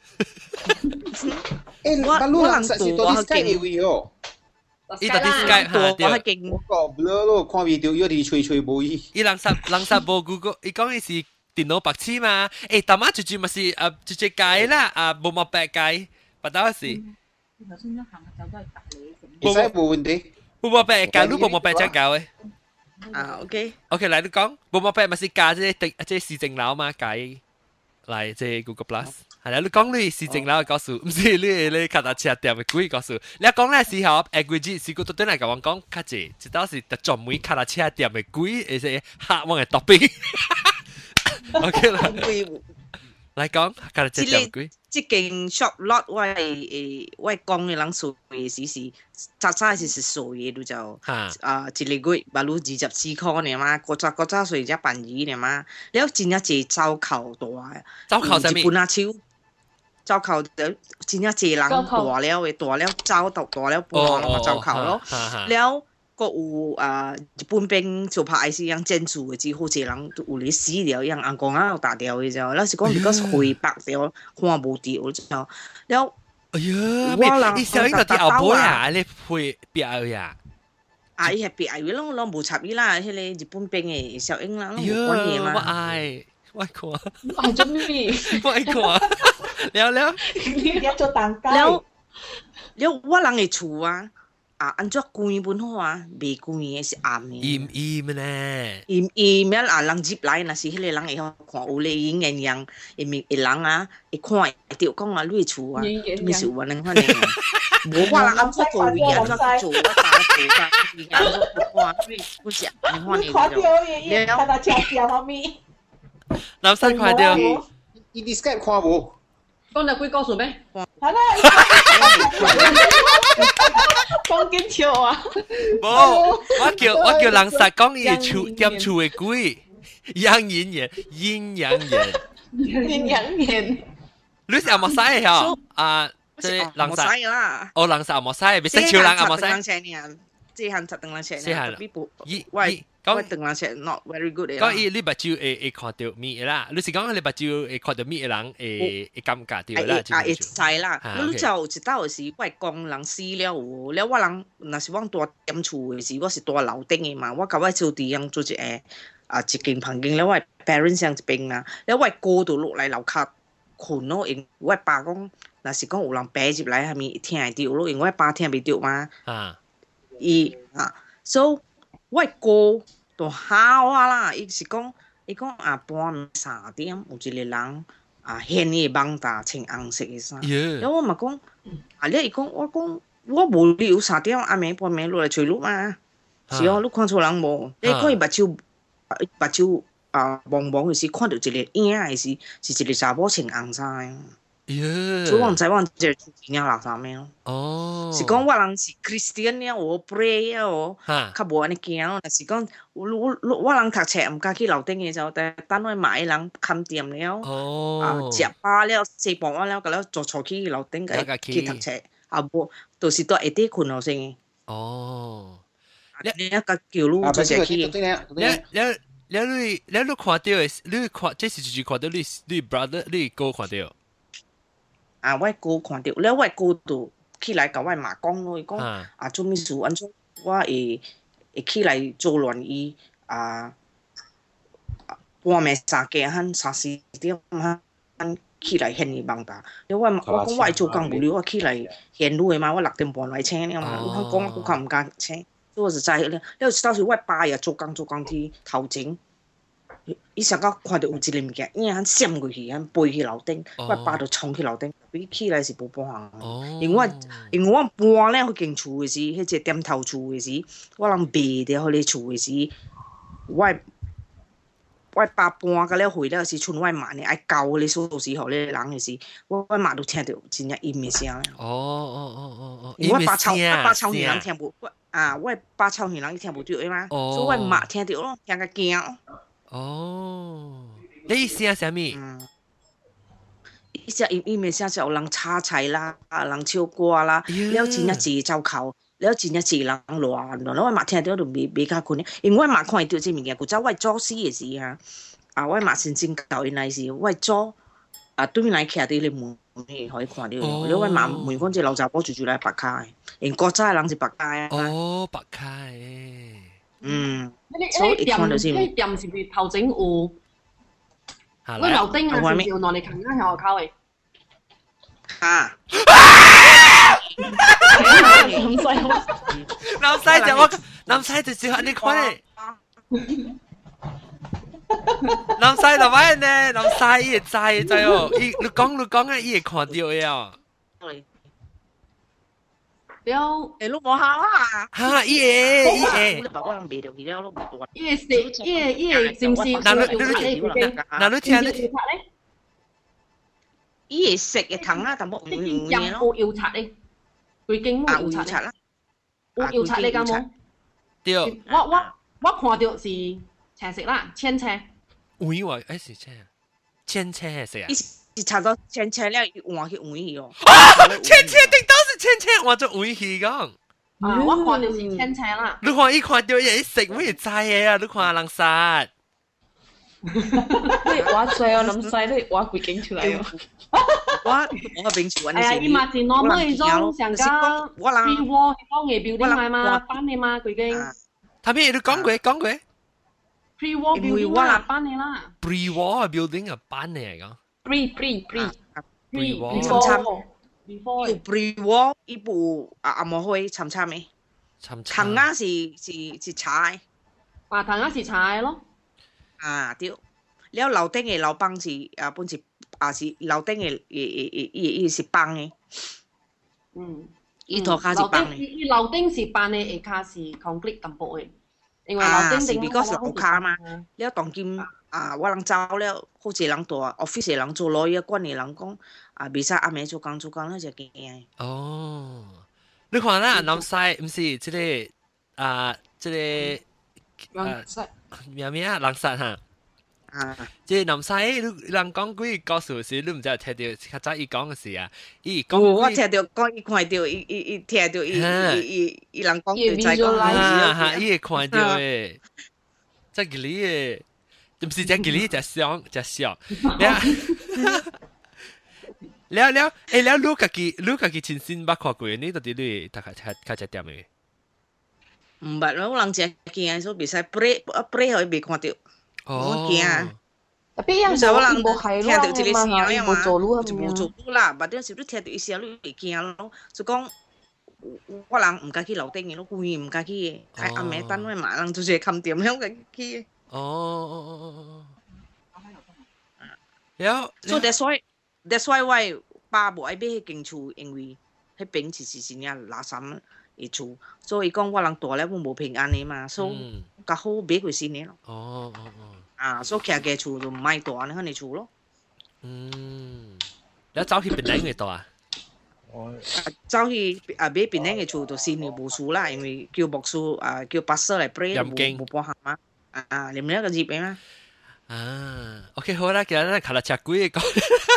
誒，我我冷殺是多啲 Skype 嘅喎。 伊特啲 Skype 嚇，對。 我勁。 我個 blur 咯，看 video 有啲吹吹冇伊。 伊冷殺冷殺無 Google，伊講伊是。電腦白痴嘛？誒，大媽最最咪是誒最最計啦，啊冇冇白計，不到是。 頭先一行走都係隔離。 唔使冇問題。 冇冇白計，你冇冇白真教嘅。 啊 ，OK。 OK，嚟你講，冇冇白咪是教即係即係市政樓嘛計，嚟即係 Google Plus。係啦，你講你市政樓嘅告訴，唔是你你卡達車店嘅鬼告訴。你講咧時候，誒佢只是個對嚟講我講卡姐，直到是特專門卡達車店嘅鬼，而且客望嘅 topic。OK 啦，嚟講，今日只隻鬼。 即間 shop lot 我係誒，我係講嘅人數嘅時時，早早時是數嘢都就啊，一個月馬路二十四塊呢嘛，嗰早嗰早數一百二呢嘛，你有真一隻周口大啊， 周口係咩？ 半啊超，周口就真一隻人大了嘅大了，周到大了半啊個周口咯，了。個有啊，日本兵就拍是樣建築嘅，只好似人有啲死了樣，硬講啊打掉嘅就，那是講比較灰白掉，看無掉就，了。 哎呀，我你小英就啲後背啊，你配別呀？ 啊，伊係別嘅咯，我無插伊啦，迄個日本兵嘅小英啦， 我講嘢嘛。我愛，我愛看。 愛做咩？ 我愛看。了了， 你做蛋糕。 了了，我人嘅厝啊。啊，按照關本好啊，未關嘅是暗嘅。 陰陰咧。 陰陰咩啊？人接來，那是迄個人會看有咧影影樣，會面會人啊，會看會着講啊，你厝啊，咩事有能看呢？無我人按怎做位，按怎做，我打做噶，而家我看你不食，你看你看到伊，看到吃掉媽咪。 南山看到。 伊啲 Skype 看無。 講你鬼告訴咩？ 係啦。講緊笑啊！ 冇，我叫我叫人實講伊厝店厝嘅鬼，陰陰眼，陰陽眼， 陰陽眼。 你是阿莫西嚇？啊，即係人實啦。 哦，人實阿莫西，別識潮人阿莫西。 即係實定人車。 即係。 咦？喂。講定人車 not very good 嘅。 講伊你目睭會會看到面啦，你是講你目睭會看到面嘅人會會感覺到啦。 啊，會知啦。你就一到時我係講人死了喎，了我人若是往大店厝嘅時，我是大樓頂嘅嘛，我甲我做啲樣做一個啊一間房間，了我 parents 上一邊啦，了我過度落嚟樓下困咯，因我爸講若是講有人爬入來，係咪聽會到咯？因為我爸聽袂到嘛。啊。伊啊 ，so 我過。都好啊啦！伊是講，伊講啊，半三點有一個人啊，顯伊網搭穿紅色嘅衫。然後我咪講，啊，你伊講，我講，我無理由三點暗暝半暝落來找你嘛。是哦，你看錯人無？你看伊目睭，目睭啊，茫茫嘅時看到一個影嘅時，是一個查某穿紅衫。所以我唔知我這影垃圾咩咯。哦，是講我人是 Christian 了，我 pray 了哦，較無安尼驚咯。但是講我我我人讀冊唔敢去樓頂嘅時候，但等我買人看店了，啊食飽了食飽完了，個了坐坐去樓頂嘅去讀冊，啊無，到時都下底困後先。哦，你你一個叫你做社區，你你你你你你看到嘅，你看這是就是看到你你 brother 你哥看到。 啊！我哥看到，了我哥就起來甲我媽講咯，伊講啊做咩事？安怎我會會起來做亂伊啊？半半暝三更喊三四點喊起來現伊網打，你我我講我做工無聊，我起來現路誒嘛，我六點半來請你嘛，我講我講唔敢請，所以我就知咧，你到時我爸也做工做工去頭前。伊想到看到有一個物件，伊喊閃過去，喊飛去樓頂，我爸就衝去樓頂，比起來是無半行。因為我因為我搬咧去間厝嘅時，迄個點頭厝嘅時，我人賣掉迄個厝嘅時，我我爸搬到了回了時，剩我媽呢愛教迄個鎖匙互咧人嘅時，我我媽都聽到真正陰嘅聲咧。 哦哦哦哦哦， 因為我爸吵，我爸吵女人聽無，啊，我爸吵女人伊聽無到誒嘛，所以我媽聽到咯，聽個驚咯。 哦，你意思係啥物？ 伊只伊伊咪聲就有人炒菜啦，啊人唱歌啦，了真正濟走口，了真正濟人亂亂，我嘛聽到就未未較困，因為我嘛看到即物件，古早我祖死嘅時啊，啊我嘛先真教因來時，我祖啊對面來徛伫咧門面可以看到，了我嘛問講即老查某住住來白卡嘅，因古早嘅人是白卡嘅。 哦，白卡嘅。 嗯， 所以店，迄店是咪頭前有？我樓頂啊，是有兩個坑啊，向後口誒。 嚇！ 咁細， 南西就我，南西就少你看咧。南西就買呢，南西伊會知知哦，伊你講你講啊，伊會看到嘅啊。 了， 誒，你冇下啦。 嚇，伊會，伊會。 伊會食，伊會，伊會，是唔是？ 嗱你你嗱你聽你。 伊會食嘅糖啦，但冇唔唔嘢咯。有油刷咧，佢經冇油刷啦。有油刷你敢冇？ 對。 我我我看到是青色啦，淺青。 有喎，誒是青，淺青係色啊。 是查到青青了，換去換去哦。 啊，青青頂到是青青，換咗換去講。 啊，我看到是青青啦。 你看伊看到嘢食，我會知嘅啊！你看人殺。 你話最我諗細你話佢景出嚟喎。 我我平時揾你。係啊，伊嘛是 normal 嗰種上加 free wall 講嘅 building 係嘛，班嘅嘛佢經。 睇咩？你講過講過。 free wall building 啦，班嘅啦。 free wall building 啊，班嚟講。 pre pre pre pre wall before before pre wall 伊部啊阿莫開參參嘅，藤啊是是是柴， 啊藤啊是柴咯， 啊對，了樓頂嘅樓幫是啊本是啊是樓頂嘅誒誒誒伊伊是幫嘅， 嗯， 伊塗骹是幫嘅， 伊樓頂是幫嘅，下骹是 concrete 淡薄嘅，因為樓啊頂是比較是樓骹嘛，了當今。啊！我人走了，好濟人大 office 嘅人做老嘢，管嘅人講啊，未使暗暝做工做工，那就驚。 哦，你看啦，南西唔是即個啊，即個啊咩咩啊，人殺嚇。啊！即南西，你人講幾個故事時，你唔知聽到較早伊講嘅事啊？伊講我聽到講，伊看到，伊伊伊聽到，伊伊伊伊人講就知講。 啊哈！伊會看到誒，即係你誒。唔是只叫你只想只笑，了了誒了，你家己你家己親身捌看過，你到底你大概較較只點嘅？ 唔捌咯，人只驚，所以袂使 break break 可以未看到。 哦， 驚。 特別有時候人無係聽到一個聲音嘛， 無做路就無做路啦。但係有時你聽到一聲，你會驚咯。就講我人唔敢去樓頂嘅，我故意唔敢去嘅。喺暗暝等我嘛，人就是冚店了，敢去。 哦哦哦哦哦，了， 所以 that's why that's why 我爸無愛買迄間厝，因為迄邊其實是領垃圾嘅厝，所以講我人大了我無平安嘅嘛，所以較好買過新嘅咯。 哦哦哦， 啊，所以徛嘅厝就唔買大呢啲厝咯。 嗯，了走去邊兩個大啊？ 走去啊買邊兩個厝就新嘅無厝啦，因為叫牧師啊叫巴士嚟 pray 冇冇幫行嘛。啊，你們那個日本嗎？ 啊 ，OK 好啦，其實咧，卡拉赤鬼講，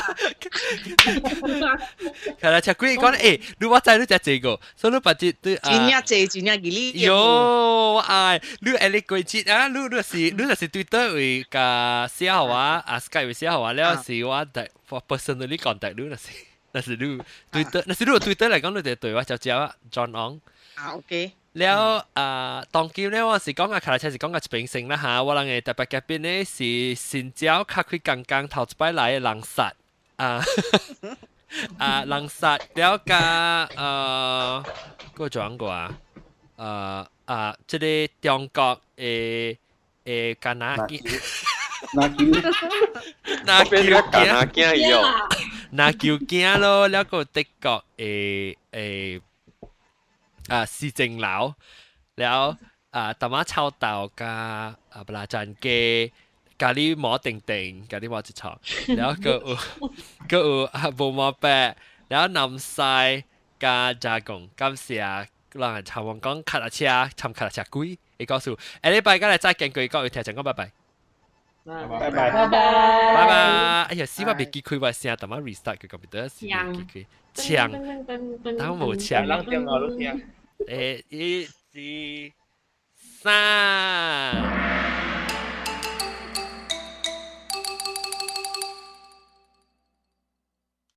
卡拉赤鬼講，誒，你我知你只這個，所以你把這對啊，真呀這真呀，佢哩，喲，我愛你誒，你鬼節啊，你你是你就是對對為個寫好啊，啊 Skype 為寫好啊，了是我的 personally contact 你，那是那是你對對，那是你對對嚟講，你就對我就叫 John On。 啊 ，OK。 แล้วอ่าตองกิ้วเนี่ยว่า是講嘅卡拉車是講嘅一邊性啦嚇，我諗嘅特別嘅邊呢是新椒卡佢剛剛頭一擺來嘅人殺啊啊人殺了個誒嗰個做過啊誒啊即係中國誒誒加拿大。 那叫那叫驚那驚要， 那叫驚咯，แล้วก็的確誒誒啊市政樓，แล้ว啊大媽炒豆加啊布拉醬嘅咖喱饃定定，咖喱饃一炒，แล้วก็有ก็有啊布饃白，แล้วน้ำใส่加炸貢，咁時啊，讓人尋問講卡拉車，尋卡拉車貴，你告訴，誒你拜今日再見佢講，要聽陣講拜拜。 拜拜拜拜拜拜拜！哎呀，死我未記開話聲，等我 restart 佢 computer 先記開。槍，當冇槍。 冷聽我都聽。 誒，一、二、三。